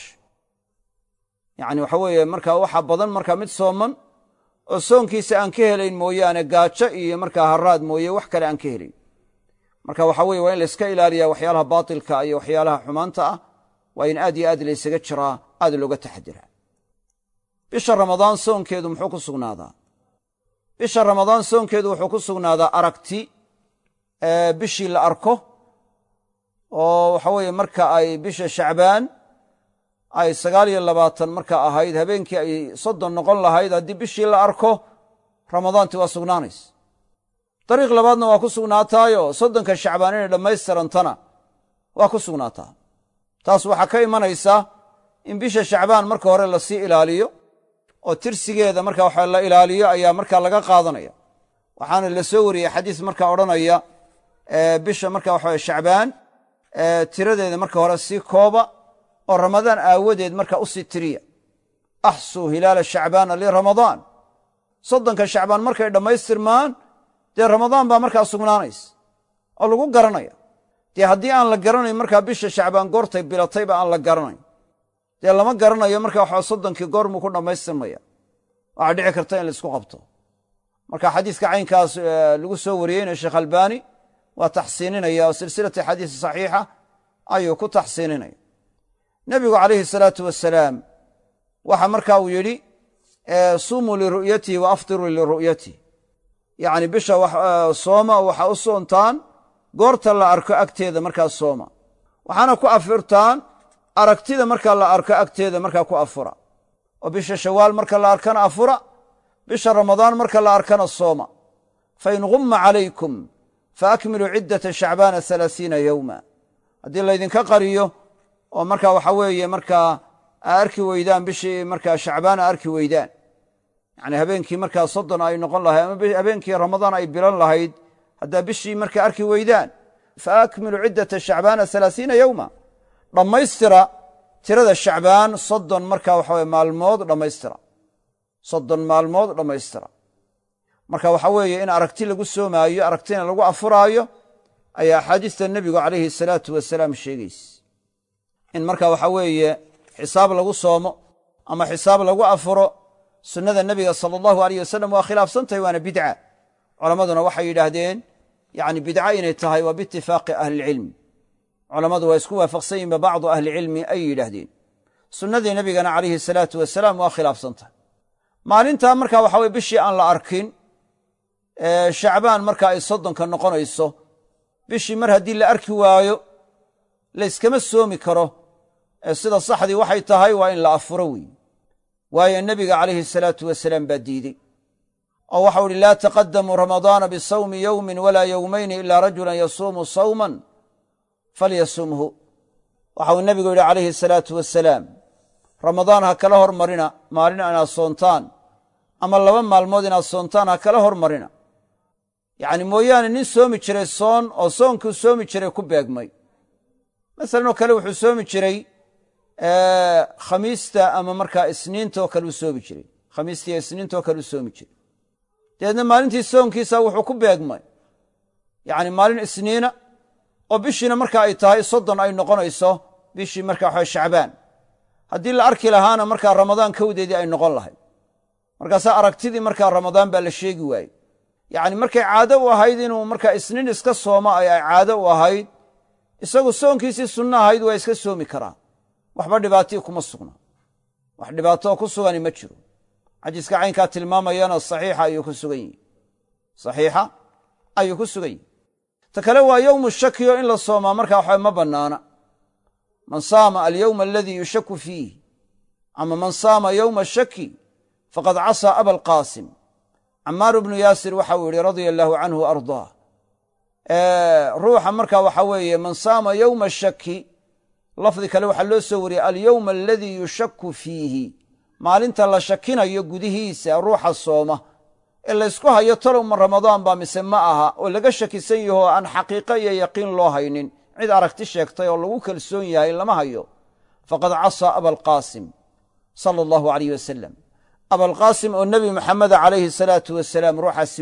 yani waxa weeye markaa waxa badan markaa mid sooman oo soonkiisa aan ka helayn mooyaane gaajo iyo markaa haraad mooye wax kale aan ka helayn marka waxa weye waa in la iska ilaaliyaa waxyaalaha baatilka iyo waxyaalaha xumaanta ah waa in aad iyo aad laysaga jiraa aad looga taxadiraa bisha ramadaan soonkeedu muxuu ku sugnaadaa bisha ramadaan soonkeedu wuxuu ku sugnaadaa aragti bishii la arko oo waxa weeye marka ay bisha shacbaan ay 29 markaa ahayd habeenkii ay 30 noqon lahayd haddii bishii la arko ramadaantii waa sugnaanaysa dariiq labaadna waa ku sugnaataayo 30ka shacbaan inay dhammaystirantana waa ku sugnaataa taas waxaa ka imanaysa in bisha shacbaan marka hore la sii ilaaliyo oo tirsigeeda marka waxa la ilaaliyo ayaa marka laga qaadanaya waxaana la soo wariyay xadiis marka odhanaya bisha marka waxa shacbaan tiradeeda marka hore sii kooba oo ramadaan aawadeed marka u sii tiriya ahsu hilaal shacbaan li ramadaan 30ka shacbaan markay dhammaystirmaan dee ramadaan baa markaa sugnaanaysa oo lagu garanaya dee haddii aan la garanayn markaa bisha shacbaan goortay bilatayba aan la garanayn dee lama garanayo marka waxa 30kii goormuu ku dhammaystirmaya waxaa dhici karta in la isku qabto marka xadiiska caynkaas lagu soo wariyeyna sheekh albani waa taxsiininaya oo silsilati xadiis saxiixa ayuu ku taxsiininaya nabigu calayhi salaatu wasalaam waxa markaa uu yidhi suumuu liru'yatihi wa aftiruu liru'yatihi yacni bisha sooma waxa u soontaan goorta la arko agteeda markaa sooma waxaana ku afirtaan aragtida marka la arko agteeda markaa ku afura oo bisha shawaal marka la arkana afura bisha ramadaan marka la arkana sooma fain gumma calaykum faakmiluu ciddata shacbaana 30 yowma haddii laydinka qariyo oo marka waxa weeye markaa arki weydaan bishii markaa shacbaan arki weydaan yani habeenkii markaa 30 ay noqon lahayd ama habeenkii ramadaan ay bilan lahayd haddaa bishii markaa arki weydaan faakmiluu ciddata shacbaana 30 yowma dhammaystira tirada shacbaan 30 markaa waxa weye maalmood dhammaystira 30 maalmood dhammaystira marka waxa weeye in aragti lagu soomaayo aragtina lagu afuraayo ayaa axaadiista nebigu calayhi salaatu wasalaam sheegaysa in marka waxa weeye xisaab lagu soomo ama xisaab lagu afuro sunnada nebiga sala allahu alayh wasalam waa khilaafsantahay waana bidca culammaduna waxay yidhaahdeen yani bidca inay tahay waa biitifaaqi ahlilcilmi culammadu waa isku waafaqsan yihinba bacdu ahlicilmi ay yidhaahdeen sunnadii nebigana calayhi salaatu wasalaam waa khilaafsantahay maalintaa marka waxa weye bishii aan la arkin shacbaan marka ay 30ka noqonayso bishii mar haddii la arki waayo layskama soomi karo sida saxdii waxay tahay waa in la afuro weeye waayo nebiga calayhi salaatu wasalaam baa diidey oo waxau uhi laa taqadamuu ramadaana bisawmi yowmin walaa yowmayni ilaa rajulan yasuumu sawman falyasumhu waxauu nebigu yidhi calayhi salaatu wasalaam ramadaan ha kala hormarina maalin inaad soontaan ama 2 maalmood inaad soontaan ha kala hormarina yacni mooyaane nin soomi jiray soon oo soonkuu soomi jiray ku beegmay masalan oo kale wuxuu soomi jiray khamiista ama markaa isniinta oo kale u soomi jiray khamiista iyo isniinta oo kale u soomi jiray dabeedna maalintii soonkiisa wuxuu ku beegmay yacni maalin isniina oo bishiina marka ay tahay 30 ay noqonayso bishii marka waxa shacbaan haddii la arki lahaana markaa ramadaan kawdeedii ay noqon lahayd markaasaa aragtidii markaa ramadaan baa la sheegi waayey yacni markay caado u ahayd inuu markaa isniin iska sooma ay caado u ahayd isagu soonkiisii sunno ahayd waa iska soomi karaa waxba dhibaatii kuma sugna wax dhibaatoo ku sugani ma jiro xadiiska caynkaa tilmaamayana saxiixa ayuu ku sugan yihi saxiixa ayuu ku sugan yihi ta kale waa yowmu shakiyo in la soomaa markaa waxa ma bannaana man saama alyowma aladii yushaku fiih ama man saama yowma shaki faqad casaa aba alqaasim camaar bnu yaasir waxa uu yihi radia allaahu canhu ardaa ruuxa markaa waxa weeye man saama yowma shaki lafdi kale waxaa loo soo wariyey alyowma aladii yushaku fiihi maalinta la shakinayo gudihiisa ruuxa sooma ee laysku hayo talow ramadaan baa mise ma aha oo laga shakisan yaho aan xaqiiqo iyo yaqiin loo haynin cid aragti sheegtay oo lagu kalsoon yahay lama hayo faqad casaa abalqaasim sala allahu alayh wasalam abalqaasim oo nebi maxameda calayhi salaatu wasalaam ruuxaasi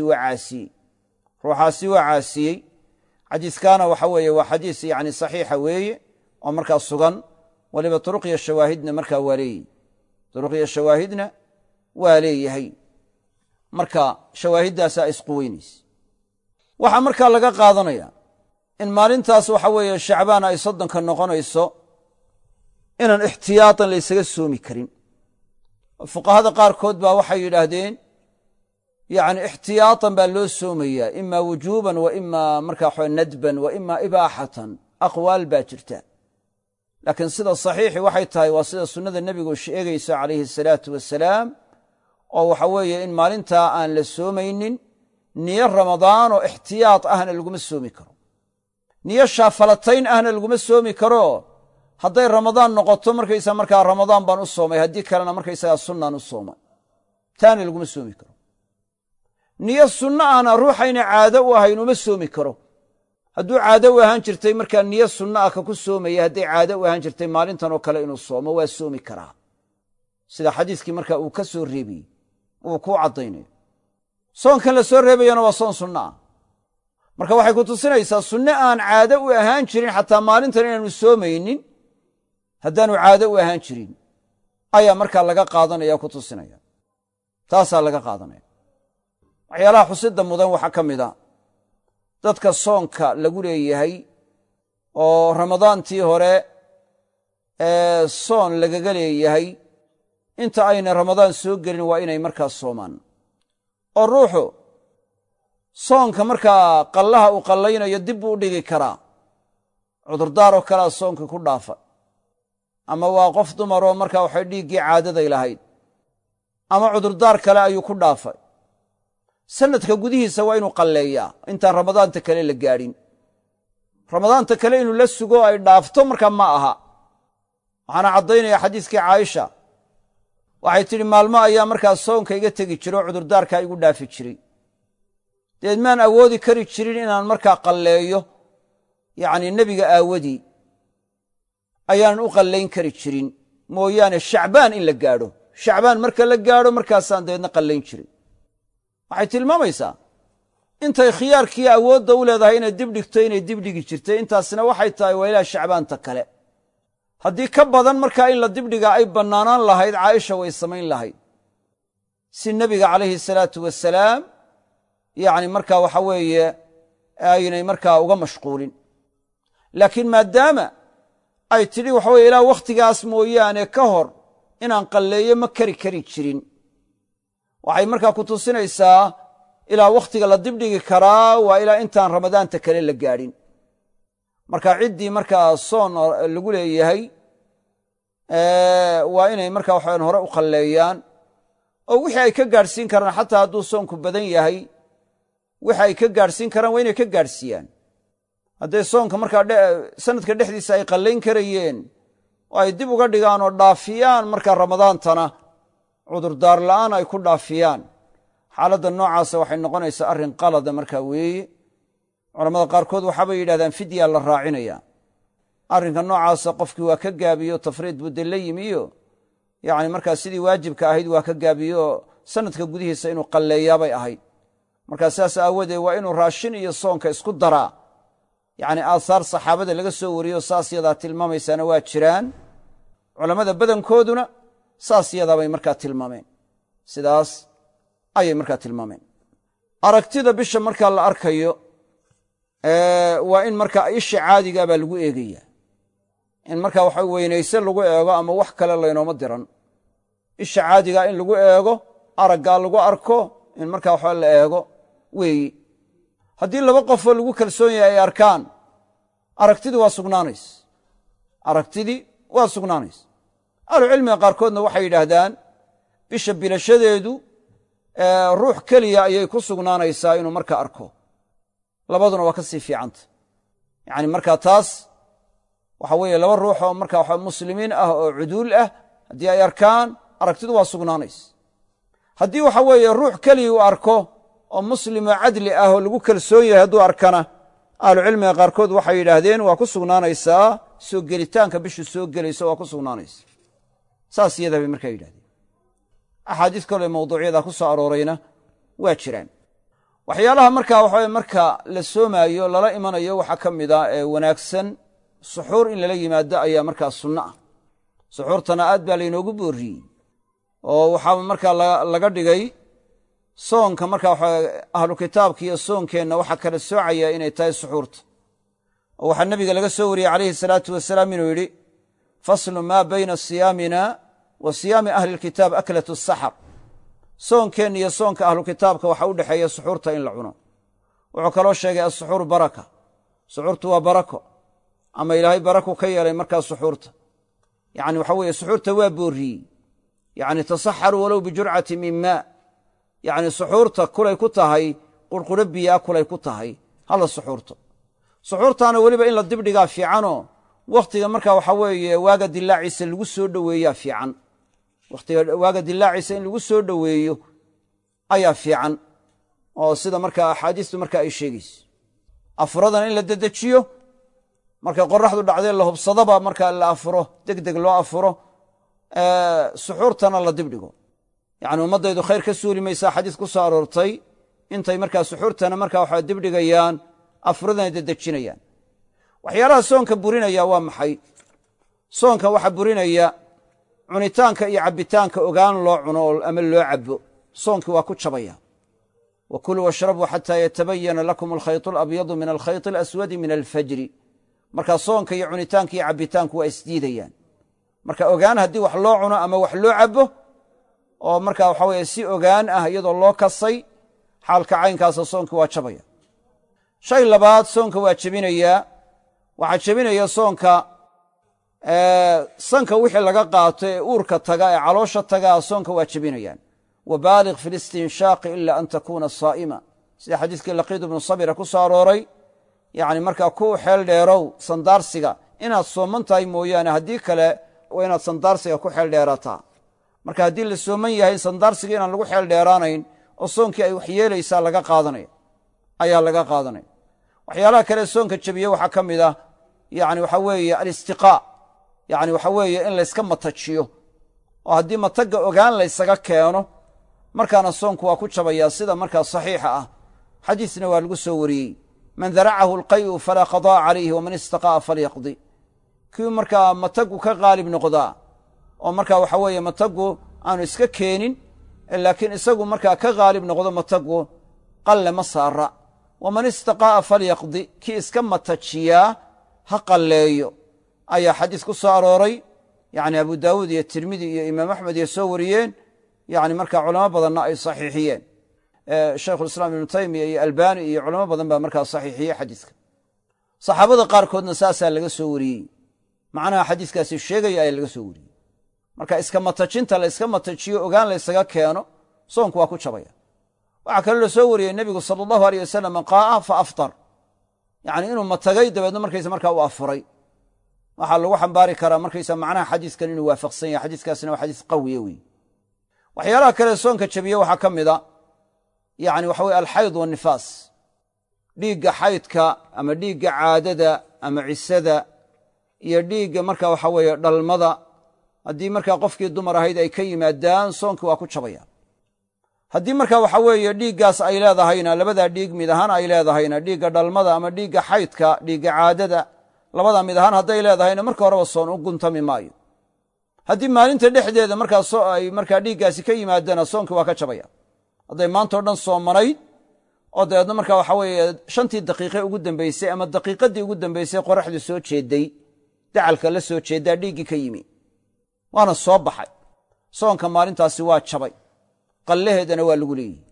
waa caasiyey xadiiskaana waxa weeye waa xadiis yani saxiixa weeye oo markaa sugan waliba turuqya shawaahidna markaa waa leeyihi turuqya shawaahidna waa leeyahay marka shawaahiddaasaa isquweynaysa waxaa markaa laga qaadanaya in maalintaas waxa weeye shacbaan ay 30ka noqonayso inaan ixtiyaatan laysaga soomi karin fuqahada qaarkood baa waxay yidhaahdeen yani ixtiyaatan baa loo soomayaa ima wujuuban wa ima markaa nadban wa ima ibaaxatan aqwaal baa jirta laakiin sida saxiixi waxay tahay waa sida sunnada nebigu sheegaysa calayhi salaatu wasalaam oo waxa weeye in maalintaa aan la soomaynin niyo ramadaan oo ixtiyaad ahna laguma soomi karo, niyo shaafalatayn ahna laguma soomi karo. hadday ramadaan noqoto markaysaa markaa ramadaan baan u soomay, haddii kalena markaysagaa sunnaan u soomay, taana laguma soomi karo. niyo sunno ahna ruuxayna caado u ahayn uma soomi karo. hadduu caado u ahaan jirtay markaa niyo sunno ah ka ku soomaya, hadday caado u ahaan jirtay maalintan oo kale inuu soomo waa soomi karaa, sida xadiiskii markaa uu ka soo reebiyey uu kuu caddaynayo. soonkan la soo reebayana waa soon sunno ah. marka waxay ku tusinaysaa sunno aan caado u ahaan jirin xataa maalintan inaanu soomaynin, haddaanu caado u ahaan jirin ayaa markaa laga qaadanaya ku tusinaya, taasaa laga qaadanaya. waxyaalaha xusida mudan waxaa ka mid a dadka soonka lagu leeyahay oo ramadaantii hore soon lagaga leeyahay, inta ayna ramadaan soo gelin waa inay markaa soomaan. oo ruuxu soonka markaa qallaha uu qallaynayo dib buu u dhigi karaa, cudurdaaroo kalea soonkii ku dhaafa, ama waa qof dumaroo markaa waxay dhiiggii caadaday lahayd, ama cudurdaar kale ayuu ku dhaafay. sanadka gudihiisa waa inuu qalleeyaa intaan ramadaanta kale la gaadhin. ramadaanta kale inuu la sugo ay dhaafto markaa ma aha. waxaana caddaynaya xadiiskii caaisha, waxay tidhi maalmo ayaa markaa soonka iga tegi jiro oo cudurdaarkaa igu dhaafi jiray, deed maan awoodi kari jirin inaan markaa qalleeyo, yacnii nebiga aawadii ayaanan u qallayn kari jirin, mooyaane shacbaan in la gaadho. shacbaan marka la gaadho markaasaan dabeedna qallayn jiray. waxay tilmaamaysaa intay khiyaarkii awoodda u leedahay inay dib dhigto inay dib dhigi jirtay, intaasina waxay tahay waa ilaa shacbaanta kale. haddii ka badan markaa in la dibdhigaa ay bannaanaan lahayd, caaisha way samayn lahayd, si nebiga calayhi salaatu wasalaam yacni markaa waxa weeye aynay markaa uga mashquulin. laakiin maadaama ay tidhi waxa weye ilaa wakhtigaas mooyaane ka hor inaan qalleeyo ma kari jirin, waxay markaa ku tusinaysaa ilaa wakhtiga la dibdhigi karaa waa ilaa intaan ramadaanta kale la gaadhin. marka ciddii markaa soon lagu leeyahay waa inay markaa waxaan hore u qalleeyaan, oo wixii ay ka gaadhsiin karaan, xataa hadduu soonku badan yahay, wixi ay ka gaadhsiin karaan waa inay ka gaadhsiiyaan. hadday soonka markaa sanadka dhexdiisa ay qallayn karayeen oo ay dib uga dhigaan oo dhaafiyaan markaa ramadaantana cudurdaar la'aan ay ku dhaafiyaan, xaaladda noocaasa waxay noqonaysaa arrin qalada markaa weeye. culammada qaarkood waxaabay yidhahdaan fidyaa la raacinaya. arrinka noocaasa qofkii waa ka gaabiyo tafriid budde la yimiyo, yacni markaa sidii waajibka ahayd waa ka gaabiyo sanadka gudihiisa inuu qalleeyaabay ahayd. markaa sidaas aawadeed waa inuu raashin iyo soonka isku daraa. yacni aahaar saxaabada laga soo wariyo saas yadaa tilmaamaysaana waa jiraan, culammada badankooduna saas yadaabay markaa tilmaameen, sidaas ayay markaa tilmaameen. aragtida bisha markaa la arkayo waa in markaa isha caadigaa baa lagu eegayaa, in markaa waxa weynayse lagu eego ama wax kale laynooma diran. isha caadigaa in lagu eego, araggaa lagu arko, in markaa waxa la eego weeyi. haddii laba qofoo lagu kalsoon yahay ay arkaan, aragtidii waa sugnaanays, aragtidii waa sugnaanays. ahlucilmiga qaarkoodna waxay yidhaahdaan bisha bilashadeedu ruux keliya ayay ku sugnaanaysaa inuu markaa arko, labaduna waa ka sii fiicanta. yacni markaa taas waxa weeye laba ruux oo markaa waxa muslimiin ah oo cuduul ah haddii ay arkaan, aragtidu waa sugnaanays. haddii waxa weeye ruux keliya uu arko oo muslimoo cadli ah oo lagu kalsoon yahay hadduu arkana, ahlucilmiga qaarkood waxay yidhaahdeen waa ku sugnaanaysaa, soo gelitaanka bishu soo gelayso waa ku sugnaanaysa. saas iyadaa bay markaa yidhahdeen. axaadiis kale mawduucyada ku soo aroorayna waa jiraan. waxyaalaha markaa waxaweye marka la soomaayo lala imanayo waxaa ka mid a ee wanaagsan, suxuur in lala yimaado ayaa markaa sunno ah. suxuurtana aad baa laynoogu boorriyey, oo waxaa markaa laga dhigay soonka markaa waxa ahlu kitaabka iyo soonkeenna waxaa kala soocaya inay tahay suxuurta. oo waxaa nebiga laga soo wariyey calayhi salaatu wasalaam inuu yidhi, faslu maa bayna siyaamina wa siyaami ahli lkitaab aklatu saxar. soonkeenna iyo soonka ahlu kitaabka waxaa u dhexeeya suxuurta in la cuno. wuxuu kaloo sheegay asuxuuru baraka, suxuurtu waa barako. ama ilaahay baraku ka yeelay markaa suxuurta yani waxa weeye suxuurta waa booriyey yani tasaxaruu walow bijurcati min maa yani suxuurta kulay ku tahay qurquro biyaa kulay ku tahay hala suxuurto suxuurtaana weliba in la dibdhigaa fiicanoo wakhtiga markaa waxa weeye waaga dilaaciisa lagu soo dhoweeyaa fiican wakhtiga waaga dilaaciisa in lagu soo dhoweeyo ayaa fiican oo sida markaa axaadiistu markaa ay sheegayso afuradana in la dedejiyo markay qoraxdu dhacdee la hubsadaba markaa la afuro degdeg loo afuro suxuurtana la dibdhigo yani ummaddaydu khayr ka suuli maysaa xadiis ku soo aroortay intay markaa suxuurtana markaa waxa dibdhigayaan afuradana dedejinayaan waxyaalaha soonka burinaya waa maxay soonka waxa burinaya cunitaanka iyo cabbitaanka ogaan loo cuno ama loo cabbo soonkii waa ku jabaya wa kuluu washrabuu xataa yatabayana lakum alkhayط alabyadu min alkhayط alaswadi min alfajri marka soonka iyo cunitaanka iyo cabbitaanku waa isdiidayaan marka ogaan haddii wax loo cuno ama wax loo cabbo oo marka waxa weeye si ogaan ah iyadoo loo kasay xaalka caynkaasa soonkii waa jabaya shay labaad soonka waa jebinayaa waxaa jebinaya soonka sanka wixii laga qaato ee uurka taga ee caloosha tagaa soonka waa jebinayaan wabaaliq fi listinshaaqi ila an takuuna saa'ima sida xadiiskii laqiid ibnu sabira ku soo arooray yani markaa ku xeel dheerow sandaarsiga inaad sooman tahay mooyaane haddii kale waa inaad sandaarsiga ku xeel dheerataa marka haddii la sooman yahay sandaarsiga inaan lagu xeel dheeraanayn oo soonkii ay wax yeelaysaa ayaa laga qaadanaya waxyaalaha kale soonka jebiye waxaa ka mid ah yani waxa weeye alistiqaa yani waxa weeye in layska matajiyo oo haddii matagga ogaan laysaga keeno markaana soonku waa ku jabayaa sida markaa saxiixa ah xadiisna waa lagu soo wariyey man daracahu alqay'u falaa qadaa calayhi waman istaqa'a falyaqdi kii markaa mataggu ka qaalib noqdaa oo markaa waxa weeye mataggu aanu iska keenin laakiin isagu markaa ka qaalib noqdo mataggu qalle ma saara waman istaqaa'a falyaqdi kii iska matajiyaa ha qalleeyo ayaa xadiis ku soo arooray yani abu daawuud iyo tirmidi iyo imaam axmed iyo soo wariyeen yani markaa culamo badanna ay saxiixiyeen shaykhulislaam ibnu taymiya iyo albani iyo culamo badan baa markaa saxiixiyey xadiiska saxaabada qaarkoodna saasaa laga soo wariyey macnaha xadiiskaasi sheegaya ayaa laga soo wariyey marka iska matajinta la iska matajiyo ogaan laysaga keeno soonku waa ku jabaya waxaa kaloo la soo wariyey nebigu sala allahu aleyh wasalam qaa'a fa aftar yani inuu matagay dabeedna markaysa markaa u afuray waxaa lagu xambaari karaa markaysa macnaha xadiiskan inuu waafaqsan yahay xadiiskaasina waa xadiis qawiye wey waxyaalaha kale soonka jabiye waxaa ka mida yani waxa weye alxayd waannifaas dhiigga xaydka ama dhiigga caadada ama cisada iyo dhiigga marka waxa weeye dhalmada haddii markaa qofkii dumar ahayd ay ka yimaadaan soonkii waa ku jabaya haddii marka waxa weeye dhiiggaas ay leedahayna labadaa dhiig mid ahaan ay leedahayna dhiigga dhalmada ama dhiigga xaydka dhiigga caadada labadaa mid ahaan hadday leedahayna marka horeba soon u guntami maayo haddii maalinta dhexdeeda ay markaa dhiiggaasi ka yimaadana soonkii waa ka jabaya hadday maantao dhan soomanayd oo dabeedna marka waxa weeye 5tii daqiiqe ugu dambaysay ama daqiiqadii ugu dambaysay qoraxdu soo jeeday dacalka la soo jeedaa dhiiggii ka yimi waana soo baxay soonka maalintaasi waa jabay qallaheedana waa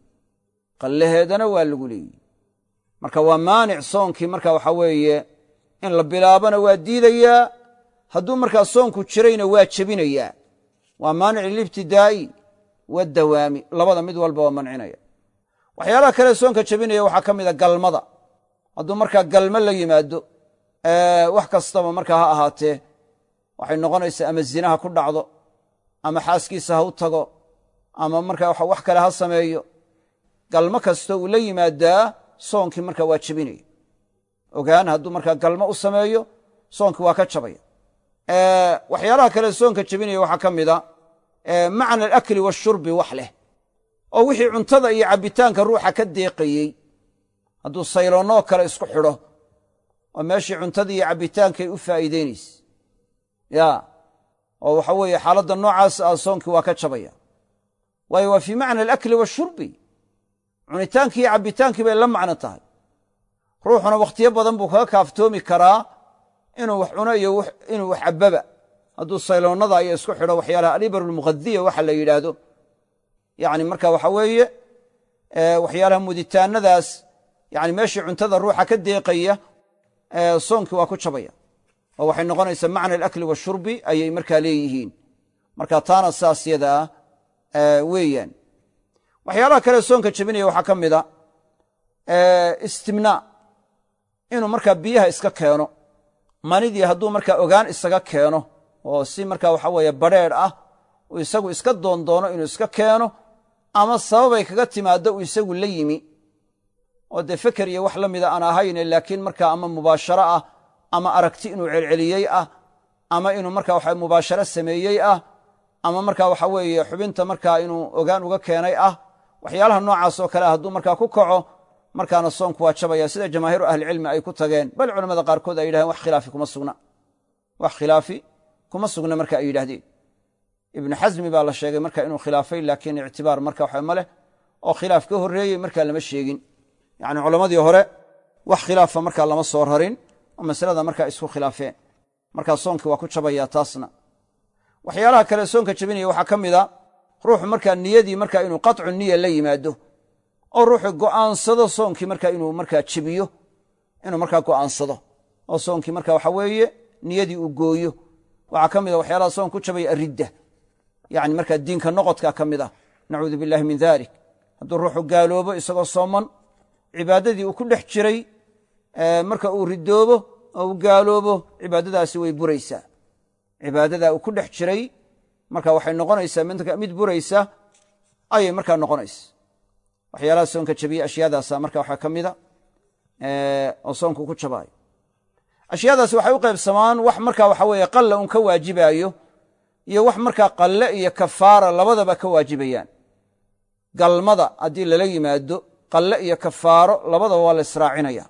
lagu leeyihi marka waa maanic soonkii marka waxa weeye in la bilaabana waa diidayaa hadduu markaa soonku jirayna waa jebinayaa waa maanic lilibtidaa'i wadawaami labada mid walba waa mancinaya waxyaalaha kale soonka jebinaya waxaa ka mida galmada hadduu markaa galmo la yimaado wax kastaba markaa ha ahaatee waxay noqonaysaa ama zinaha ku dhacdo ama xaaskiisa ha u tago ama markaa wax kale ha sameeyo galmo kastoo uu la yimaadaa soonkii markaa waa jebinaya ogaan hadduu markaa galmo u sameeyo soonkii waa ka jabaya waxyaalaha kale soonka jebinaya waxaa ka mida macna alakli waashurbi wax leh oo wixii cuntada iyo cabbitaanka ruuxa ka deeqayey hadduu sayloonnoo kale isku xidho oo meeshii cuntadii iyo cabbitaankay u faa'iidaynayse oo waxa weeye xaaladda noocaas ah soonkii waa ka jabaya waayo waa fii macna alakli waashurbi cunitaankii iyo cabbitaankii bay la macno tahay ruuxuna wakhtiyo badan buu kaga kaaftoomi karaa inuu wax cuno iyo inuu wax cabbaba hadduu sayloonnada iyo isku xidho waxyaalaha alibar almughadiya waxa la yidhaahdo yani marka waxa weeye waxyaalaha muditaanadaas yani meeshii cuntada ruuxa ka deeqaya soonkii waa ku jabaya oo waxay noqonaysaa macna alakli washurbi ayay markaa leeyihiin. marka taana saas yada weeyaan. waxyaalaha kale soonka jebinaya waxaa ka mida istimnaa, inuu markaa biyaha iska keeno. manidii hadduu markaa ogaan isaga keeno oo si markaa waxa weeye badrheedh ah uu isagu iska doondoono inuu iska keeno, ama sababay kaga timaaddo uu isagu la yimi oo dee feker iyo wax la mida aan ahayne, laakiin markaa ama mubaasharo ah ama aragti inuu celceliyey ah ama inuu markaa waxa mubaasharo sameeyey ah ama markaa waxa weeye xubinta markaa inuu ogaan uga keenay ah. waxyaalaha noocaas oo kale hadduu markaa ku kaco, markaana soonku waa jabaya, sida jamaahiiru ahlicilmi ay ku tageen. bal culamada qaarkood ay yidhahdeen wax khilaafi kuma sugna marka ay yidhahdeen. ibnu xasmi baa la sheegay marka inuu khilaafay, laakiin ictibaar marka waxa ma leh oo khilaaf ka horreeyey markaa lama sheegin. yacni culammadii hore wax khilaafa markaa lama soo rarin oo masalada markaa isku khilaafeen. markaa soonkii waa ku jabaya taasna. waxyaalaha kale soonka jebinaya waxaa ka mida ruuxu markaa niyadii markaa inuu qaطcu niya la yimaado oo ruuxu go'aansado soonkii markaa inuu markaa jebiyo, inuu markaa go'aansado oo soonkii markaa waxa weeye niyadii uu gooyo. waxaa ka mida waxyaalaha soonka ku jabaya aridda, yani markaa diinka noqodka ka mid ah, nacuudu billahi min dalik. hadduu ruuxu gaaloobo isagoo sooman, cibaadadii uu ku dhex jiray marka uu ridoobo oo uu gaaloobo, cibaadadaasi way buraysaa. cibaadadaa uu ku dhex jiray marka waxay noqonaysaa mid buraysa ayay markaa noqonaysa. waxyaalaha soonka jabiye ashyaadaasa marka waxaa ka mida oo soonku ku jabaayo. ashyaadaasi waxay u qaybsamaan wax markaa waxa weeye qalla un ka waajibaayo iyo wax markaa qalle iyo kafaara labadaba ka waajibayaan. galmada haddii lala yimaado qalle iyo kafaaro labadaba waa la israacinaya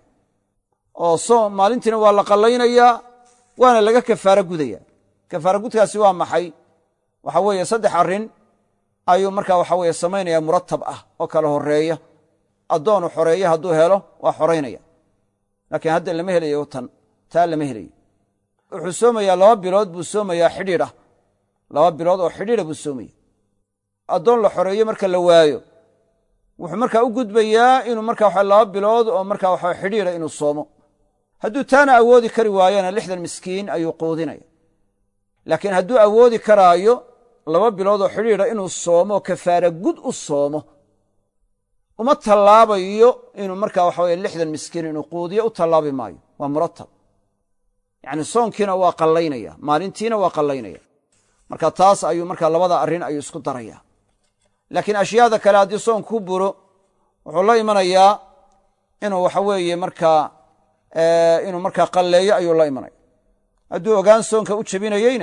oo maalintiina waa la qallaynayaa waana laga kafaaro gudaya. kafaaro gudkaasi waa maxay? waxa weeye 3 arrin ayuu markaa waxa weeye samaynaya muratab ah oo kala horeeya. addoonu xoreeya hadduu helo waa xoraynaya, laakiin hadda lama helayo taa lama helayo. wuxuu soomayaa 2 bilood buu soomayaa xidhiidh ah, 2 bilood oo xidhiidha buu soomaya. addoon la xoreeyo marka la waayo wuxuu markaa u gudbayaa inuu markaa waxa 2 bilood oo markaa waxa xidhiidha inuu soomo. hadduu taana awoodi kari waayana 60 miskiin ayuu quudinaya. laakiin hadduu awoodi karaayo 2 bilood oo xidhiidha inuu soomo kafaara gud u soomo, uma tallaabayo inuu markaa waxa weye 60 miskiin inuu quudiyo u tallaabi maayo. waa muratab, yacni soonkiina waa qallaynaya, maalintiina waa qallaynaya. marka taas ayuu markaa 2da arrin ayuu isku daraya. laakiin ashyaada kale haddii soonku ku buro wuxuu la imanayaa inuu waxa weeye inuu markaa qalleeyo ayuu la imanaya. hadduu ogaan soonka u jebinayeyna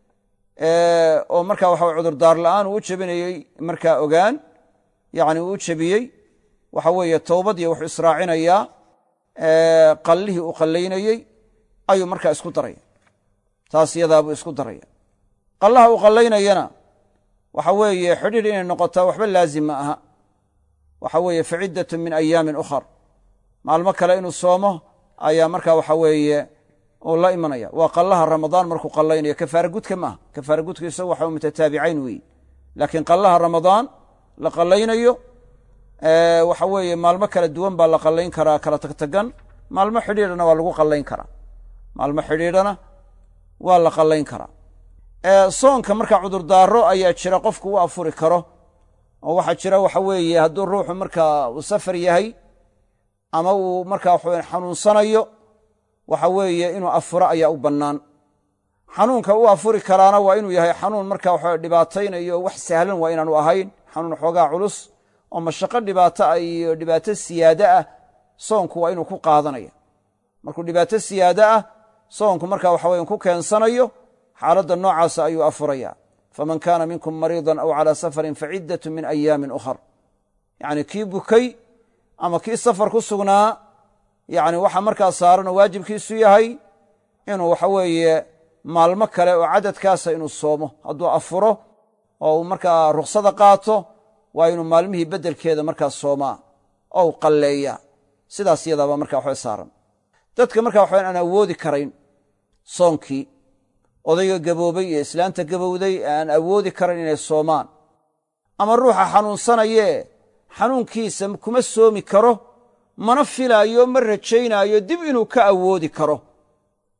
oo markaa waxa cudurdaar la'aan uu u jebinayey markaa ogaan, yacni uu u jebiyey, waxa weeye towbadiiyo wuxuu israacinayaa qallihii uu qallaynayey ayuu markaa isku daraya. taas iyadaabuu isku daraya. qallaha uu qallaynayana waxa weeye xidhiidh inay noqotaa waxba laazim ma aha. waxa weeye faciddatun min ayaamin ukhar, maalmo kale inuu soomo ayaa markaa waxa weeye uu la imanaya. waa qallaha ramadaan markuu qallaynayo, kafaara gudka maaha. kafaara gudka isagu waxa mutataabicayn weeye, laakiin qallaha ramadaan la qallaynayo waxa weeye maalmo kala duwan baa la qallayn karaa, kala tagtagan. maalmo xidhiidhana waa lagu qallayn karaa, maalmo xidhiidhana waa la qallayn karaa. soonka markaa cudurdaaro ayaa jira qofku u afuri karo, oo waxaa jira waxa weeye hadduu ruuxu markaa uu safar yahay ama uu markaa waxa xanuunsanayo, waxa weeye inuu afuro ayaa u bannaan. xanuunka u afuri karaana waa inuu yahay xanuun markaa waxa dhibaataynayo, wax sahlan waa inaanu ahayn, xanuun xoogaa culus oo mashaqo dhibaato iyo dhibaato siyaado ah, soonku waa inuu ku qaadanaya. markuu dhibaato siyaado ah soonku markaa waxa weeye ku keensanayo, xaaladda noocaasa ayuu afuraya. faman kaana minkum mariidan aw calaa safarin faciddatun min ayaamin ukhar. yacni kii bukay ama kii safar ku sugnaa, yacni waxa markaa saaranoo waajibkiisu yahay inuu waxa weeye maalmo kale oo cadadkaasa inuu soomo. hadduu afuro oo uu markaa ruksada qaato, waa inuu maalmihii beddelkeeda markaa soomaa oo u qalleeyaa. sidaas iyadaaba markaa waxba saaran. dadka markaa waxawan aan awoodi karayn soonkii, odayga gaboobay iyo islaanta gabowday aan awoodi karan inay soomaan, ama ruuxa xanuunsanayee xanuunkiisa kuma soomi karo, mana filaayo, ma rajaynaayo dib inuu ka awoodi karo,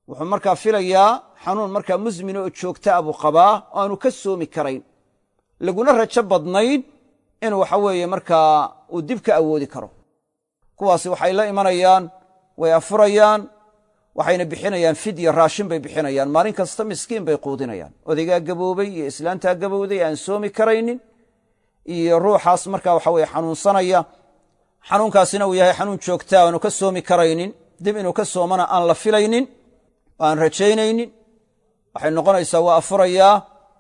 wuxuu markaa filayaa xanuun markaa musmina oo joogta ah buu qabaa oo aanu ka soomi karayn laguna rajo badnayn inuu waxa weeye markaa uu dib ka awoodi karo kuwaasi waxay la imanayaan way afurayaan waxayna bixinayaan fidya raashin bay bixinayaan maalin kasta miskiin bay quudinayaan odaygaa gaboobay iyo islaantaa gabowday aan soomi karaynin iyo ruuxaas markaa waxa weye xanuunsanaya xanuunkaasina uu yahay xanuun joogtaa aanu ka soomi karaynin dib inuu ka soomana aan la filaynin oo aan rajaynaynin waxay noqonaysaa waa afurayaa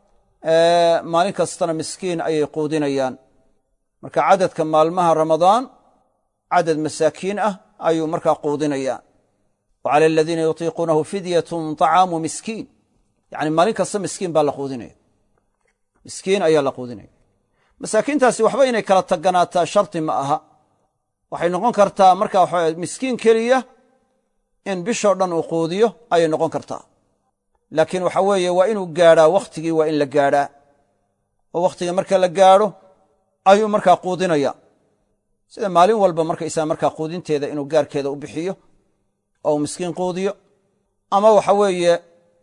maalin kastana miskiin ayay quudinayaan marka cadadka maalmaha ramadaan cadad masaakiin ah ayuu markaa quudinayaa wa cala aladiina yutiiquunahu fidyatun طacaamu miskiin yani maalin kasta miskiin baa la quudinaya miskiin ayaa la quudinaya masaakiintaasi waxba inay kala taganaataa sharti ma aha waxay noqon kartaa marka waxa miskiin keliya in bishoo dhan uu quudiyo ayay noqon kartaa laakiin waxa weeye waa inuu gaadhaa wakhtigii waa in la gaadhaa oo wakhtiga marka la gaadho ayuu markaa quudinaya sida maalin walba markaysaa markaa quudinteeda inuu gaarkeeda u bixiyo oo uu miskiin quudiyo ama waxa weeye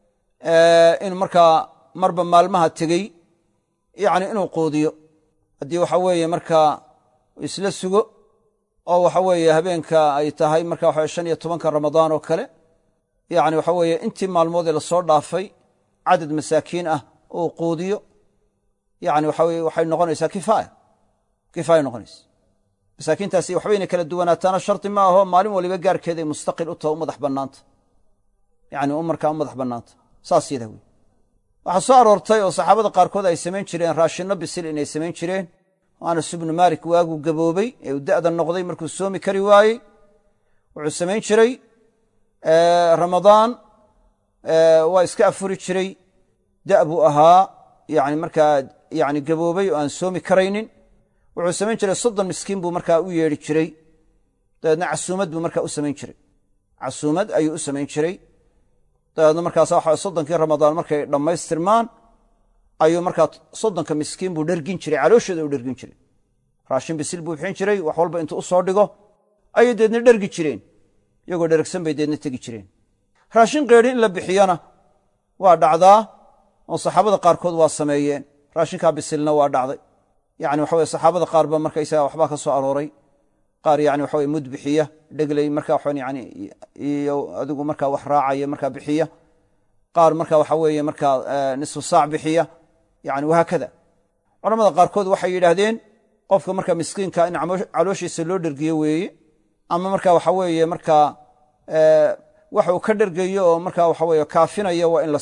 in markaa marba maalmaha tegey yani inuu quudiyo haddii waxa weeye markaa isla sugo oo waxa weeye habeenka ay tahay marka waxa 15 ramadaan oo kale yani waxa weeye intii maalmood la soo dhaafay cadad masaakiin ah oo quudiyo yani waxa weeye waxay noqonaysaa kifaaya noqonaysa masaakiintaasi waxba inay kala duwanaataana sharti ma aho maalin waliba gaarkeeda mustaqil u tahay madax bannaanta yani markaa madax bannaanta saas yada wey waxaa soo aroortay oo saxaabada qaarkood ay samayn jireen raashinno bisil inay samayn jireen anas ibnu maalik waaguu gaboobay ee uu da'da noqday markuu soomi kari waayey wuxuu samayn jiray ramadaan waa iska afuri jiray da' buu ahaa yani markaa yani gaboobay oo aan soomi karaynin wuxuu samayn jiray 30 miskiin buu markaa u yeedhi jiray dabeedna casuumad buu markaa u samayn jiray casuumad ayuu u samayn jiray dabeedna markaas waxa 30kii ramadaan markay dhammaystirmaan ayuu markaa 30ka miskiin buu dhergin jiray calooshooda u dhergin jiray raashin bisil buu bixin jiray wax walba intuu u soo dhigo ayay deedna dhergi jireen iyagoo dhergsan bay deedna tegi jireen raashin qeedhin in la bixiyana waa dhacdaa oo saxaabada qaarkood waa sameeyeen raashinkaa bisilna waa dhacday yani waxa weye saxaabada qaarba markaysaga waxbaa ka soo arooray qaar yani waxa weye mud bixiya dhegley marka waxaan yani iyo adigu markaa wax raacaya markaa bixiya qaar marka waxa weeye markaa nisfu saac bixiya yani wahaakada culamada qaarkood waxay yidhaahdeen qofka marka miskiinka in calooshiisa loo dhergiyo weeye ama marka waxa weeye markaa wax uu ka dhergayo oo marka waxa weeye kaafinaya waa in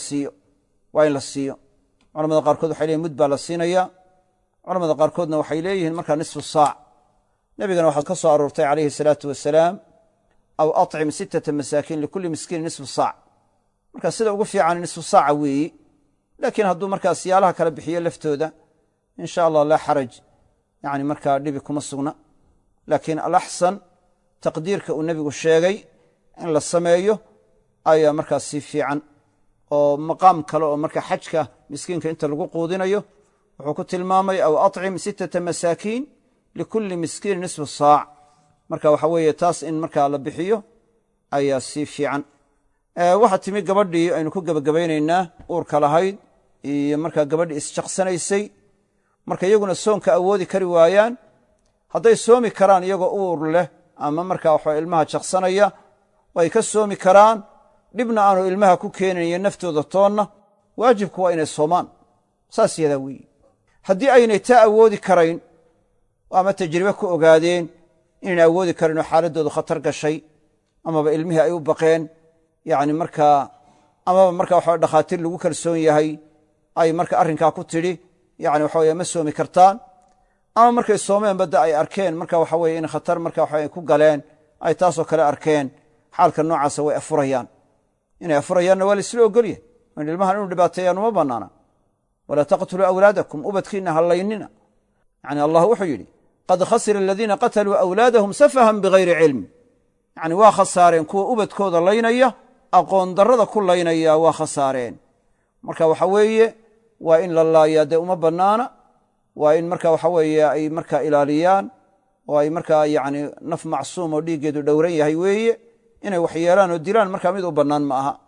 la siiyo culamada qaarkood waxay leeyihin mud baa la siinaya culamada qaarkoodna waxay leeyihiin markaa nisfu saac nebigana waxaa ka soo aroortay calayhi salaatu wasalaam aw acim 6 masaakiin likulli miskiin nisfu saac marka sida ugu fiican nisfu saaca weeyi laakiin hadduu markaa siyaalaha kala bixiyo laftooda in sha allah laa xaraj yani markaa dhibi kuma sugna laakiin alaxsan taqdiirka uu nebigu sheegay in la sameeyo ayaa markaa si fiican oo maqaam kale oo marka xajka miskiinka inta lagu quudinayo wuxuu ku tilmaamay aw acim 6 masaakiin likulli miskiin nisfu saac marka waxa weeye taas in markaa la bixiyo ayaa si fiican waxaa timi gabadhii aynu ku gebagabaynaynaa uurka lahayd iyo markaa gabadhii isjaqsanaysay marka iyaguna soonka awoodi kari waayaan hadday soomi karaan iyagoo uur leh ama markaa waxa ilmaha jaqsanaya way ka soomi karaan dhibna aanu ilmaha ku keenayo naftooda toonna waajibku waa inay soomaan saas yadaa weeye haddii aynay taa awoodi karayn ama tajribe ku ogaadeen inayna awoodi karin oo xaaladdoodu khatar gashay amaba ilmihii ay u baqeen yani markaa amaba marka waxa dhakhaatiir lagu kalsoon yahay ay marka arrinkaa ku tidhi yani waxa weye ma soomi kartaan ama markay soomeen badda ay arkeen marka waxa weye in khatar marka waxa ku galeen ay taasoo kale arkeen xaalka noocaasa way afurayaan inay afurayaanna waa la isla ogolyahay in ilmahan inu dhibaateeyaan uma bannaana walaa taqtuluu awlaadakum ubadkiinna hallaynina yani allah wuxuu yidhi qad khasira aladiina qataluu awlaadahum safahan bigayri cilm yani waa khasaareen kuwa ubadkooda laynaya aqoon darrada ku laynaya waa khasaareen marka waxa weeye waa in la laayaa dee uma bannaana waa in marka waxa weeye ay markaa ilaaliyaan oo ay markaa yani naf macsuum oo dhiiggeedu dhowran yahay weeye inay wax yeelaan oo dilaan markaa mid u bannaan ma aha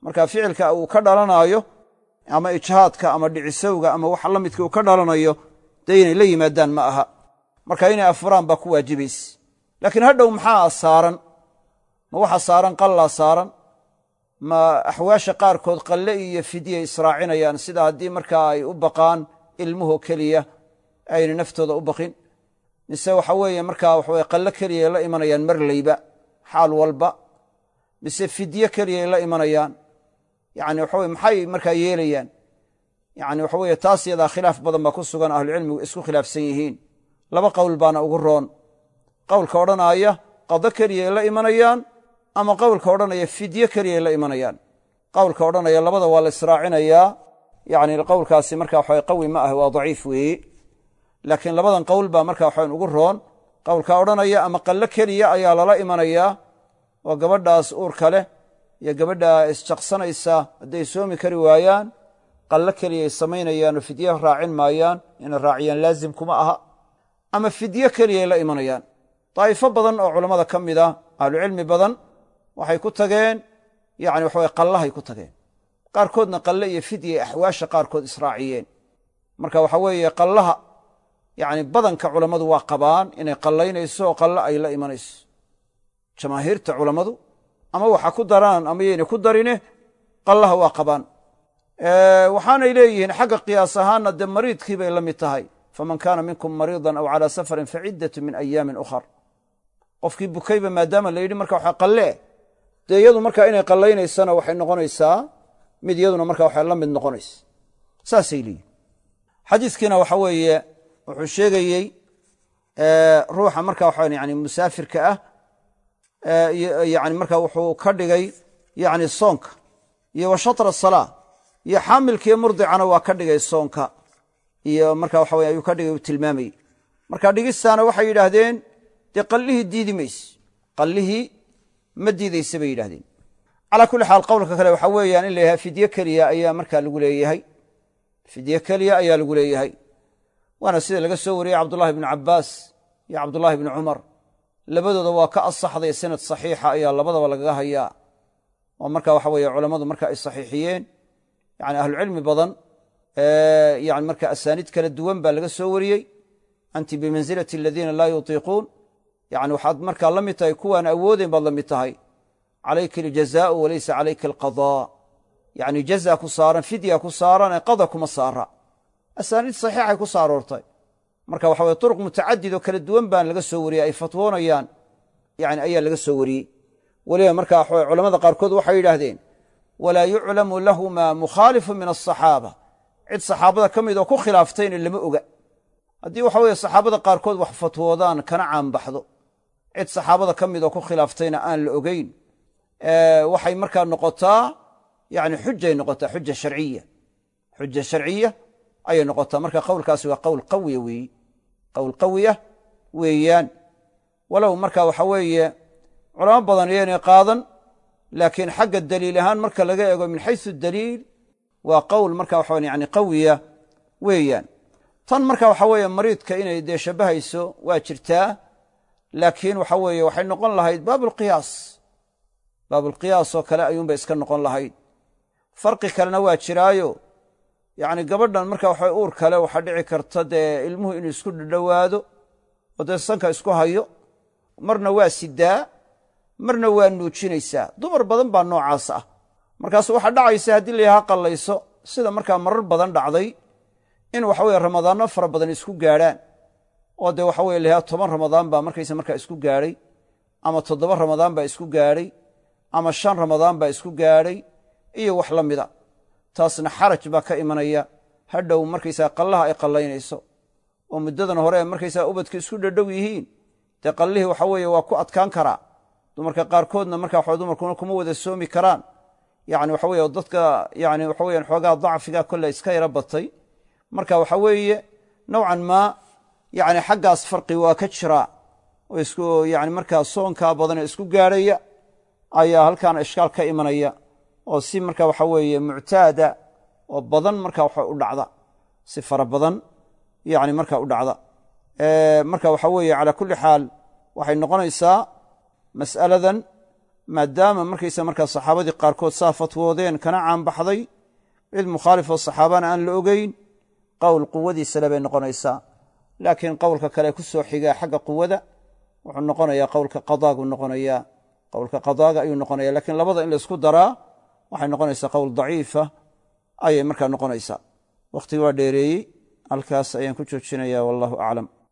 marka ficilka uu ka dhalanayo ama ijhaadka ama dhicisowga ama wax la midka uu ka dhalanayo dee inay la yimaadaan ma aha marka inay afuraan baa ku waajibaysa laakiin hadhow maxaa saaran ma waxa saaran qallaa saaran ma axwaasha qaarkood qalle iyo fidye israacinayaan sida haddii markaa ay u baqaan ilmuhu keliya ayna naftooda u baqin mise waxa weeye markaa waxaweye qalle keliya la imanayaan marlayba xaal walba mise fidye keliya la imanayaan yani waxaweye maxay markaa yeelayaan yani waxaweye taas yadaa khilaaf badan baa ku sugan ahlucilmigu isku khilaafsan yihiin laba qowl baana ugu roon qowlka odhanaya qado keliya la imanayaan ama qowlka odhanaya fidye keliya la imanayaan qowlka odhanaya labada waa la israacinayaa yani qowlkaasi marka waxa qawi ma ah waa daciif weeye laakiin labadan qowl baa marka waxaan ugu roon qowlka odhanaya ama qallo keliya ayaa lala imanayaa oo gabadhaas uurka leh iyo gabadha isjaqsanaysa hadday soomi kari waayaan qallo keliya ay samaynayaan oo fidye raacin maayaan inay raaciyaan laazim kuma aha ama fidye keliya la imanayaan daa'ifo badan oo culammada ka mid ah ahlucilmi badan waxay ku tageen yani waxaweye qallahay ku tageen qaarkoodna qalle iyo fidye axwaasha qaarkood israaciyeen marka waxa weeye qallaha yani badanka culammadu waa qabaan inay qallaynayso oo qallo ay la imanayso jamaahiirta culammadu ama waxa ku daraan ama yayna ku darine qallaha waa qabaan waxaanay leeyihiin xagga qiyaas ahaanna dee mariidkii bay la mid tahay faman kaana minkum mariidan aw calaa safarin faciddatu min ayaamin ukhar qofkii bukayba maadaama la yidhi marka waxa qalle dee iyadu markaa inay qallaynaysana waxay noqonaysaa mid iyaduna marka waxay la mid noqonaysa saasay leeyihin xadiiskiina waxa weeye wuxuu sheegayey ruuxa marka waxa yani musaafirka ah yani marka wuxuu ka dhigay yani soonka iyo wa shatra salaa iyo xaamilkiiyo murdicana waa ka dhigay soonka iyo marka waxa weye ayuu ka dhigay uu tilmaamayey marka dhigistaana waxay yidhaahdeen dee qallihii diidi mayse qallihii ma diidaysa bay yidhahdeen calaa kulli xaal qowlka kale waxa weeyaan in la yahay fidye keliya ayaa markaa lagu leeyahay fidye keliya ayaa lagu leeyahay waana sida laga soo wariyey cabdullahi ibnu cabbaas iyo cabdullahi ibnu cumar labadooda waa ka asaxday sanad saxiixa ayaa labadaba lagaga hayaa oo marka waxa weeye culammadu marka ay saxiixiyeen yani ahlucilmi badan yani marka asaaniid kala duwan baa laga soo wariyey anti bimansilati aladiina laa yutiiquun yani waxaad markaa la mid tahay kuwaan awoodeyn baad la mid tahay calayka aljazaau walaysa calayka alqadaa yani jaza ku saaran fidya ku saaran ee qada kuma saara asaaniid saxiixay ku soo aroortay marka waxa weye turuq mutacadid oo kala duwan baan laga soo wariyey ay fatwoonayaan yani ayaa laga soo wariyey weliba marka culamada qaarkood waxay yidhaahdeen walaa yuclamu lahuma mukhaalifu min asaxaaba cid saxaabada ka mid oo ku khilaaftayna lama oga haddii waxa weye saxaabada qaarkood wax fatwoodaan kana caanbaxdo cid saxaabada ka mid oo ku khilaaftayna aan la ogeyn waxay markaa noqotaa yani xujay noqotaa xuja sharciya ayay noqotaa marka qowlkaasi waa qowl qawiya weeyi qowl qawiya weeyaan walow marka waxa weeye culamo badan iyaynay qaadan laakiin xagga daliil ahaan marka laga eego min xaysu daliil waa qowl marka waxa yani qawiya weeyaan tan marka waxa weeye mariidka inay dee shabbahayso waa jirtaa laakiin waxa weeye waxay noqon lahayd baabulqiyaas oo kale ayuunbay iska noqon lahayd farqi kalena waa jiraayo yani gabadhan marka waxa uur kale waxaa dhici karta dee ilmuhu inuu isku dhadhowaado oo dee sanka isku hayo marna waa sidaa marna waa nuujinaysaa dumar badan baa noocaas ah markaas waxaa dhacaysa haddii layaha qallayso sida markaa marar badan dhacday in waxaweye ramadaanno fara badan isku gaadhaan oo dee waxa weye layaha 10 ramadaan baa markaysa markaa isku gaadhay ama 7 ramadaan baa isku gaadhay ama 5 ramadaan baa isku gaadhay iyo wax la mida taasna xaraj baa ka imanaya hadhow markaysaa qallaha ay qallaynayso oo muddadan hore markaysaa ubadka isku dhadhow yihiin dee qallihii waxa weeye waa ku adkaan karaa dumarka qaarkoodna marka waxa dumarkuna kuma wada soomi karaan yani waxa weye dadka yani waxa weeyaan xoogaa dacfiga kolle iska yara batay marka waxa weeye nowcan maa yani xaggaas farqi waa ka jiraa oo isku yani markaa soonkaa badan ee isku gaadhaya ayaa halkaan ishkaal ka imanaya oo si marka waxa weeye muctaada oo badan marka waxa u dhacda si fara badan yani marka u dhacda marka waxa weeye calaa kulli xaal waxay noqonaysaa mas'aladan maadaama markaysa markaa saxaabadii qaarkood saa fatwoodeen kana caanbaxday cid mukhaalifoo saxaabana aan la ogeyn qowl quwadiisa le bay noqonaysaa laakiin qowlka kale ku soo xigaa xagga quwada wuxuu noqonayaa qowlka qadaagu noqonayaa qowlka qadaaga ayuu noqonaya lakiin labada in laysku daraa waxay noqonaysaa qowl daciifa ayay markaa noqonaysaa wakhtigii waa dheereeyey halkaas ayaan ku joojinayaa wallahu aclam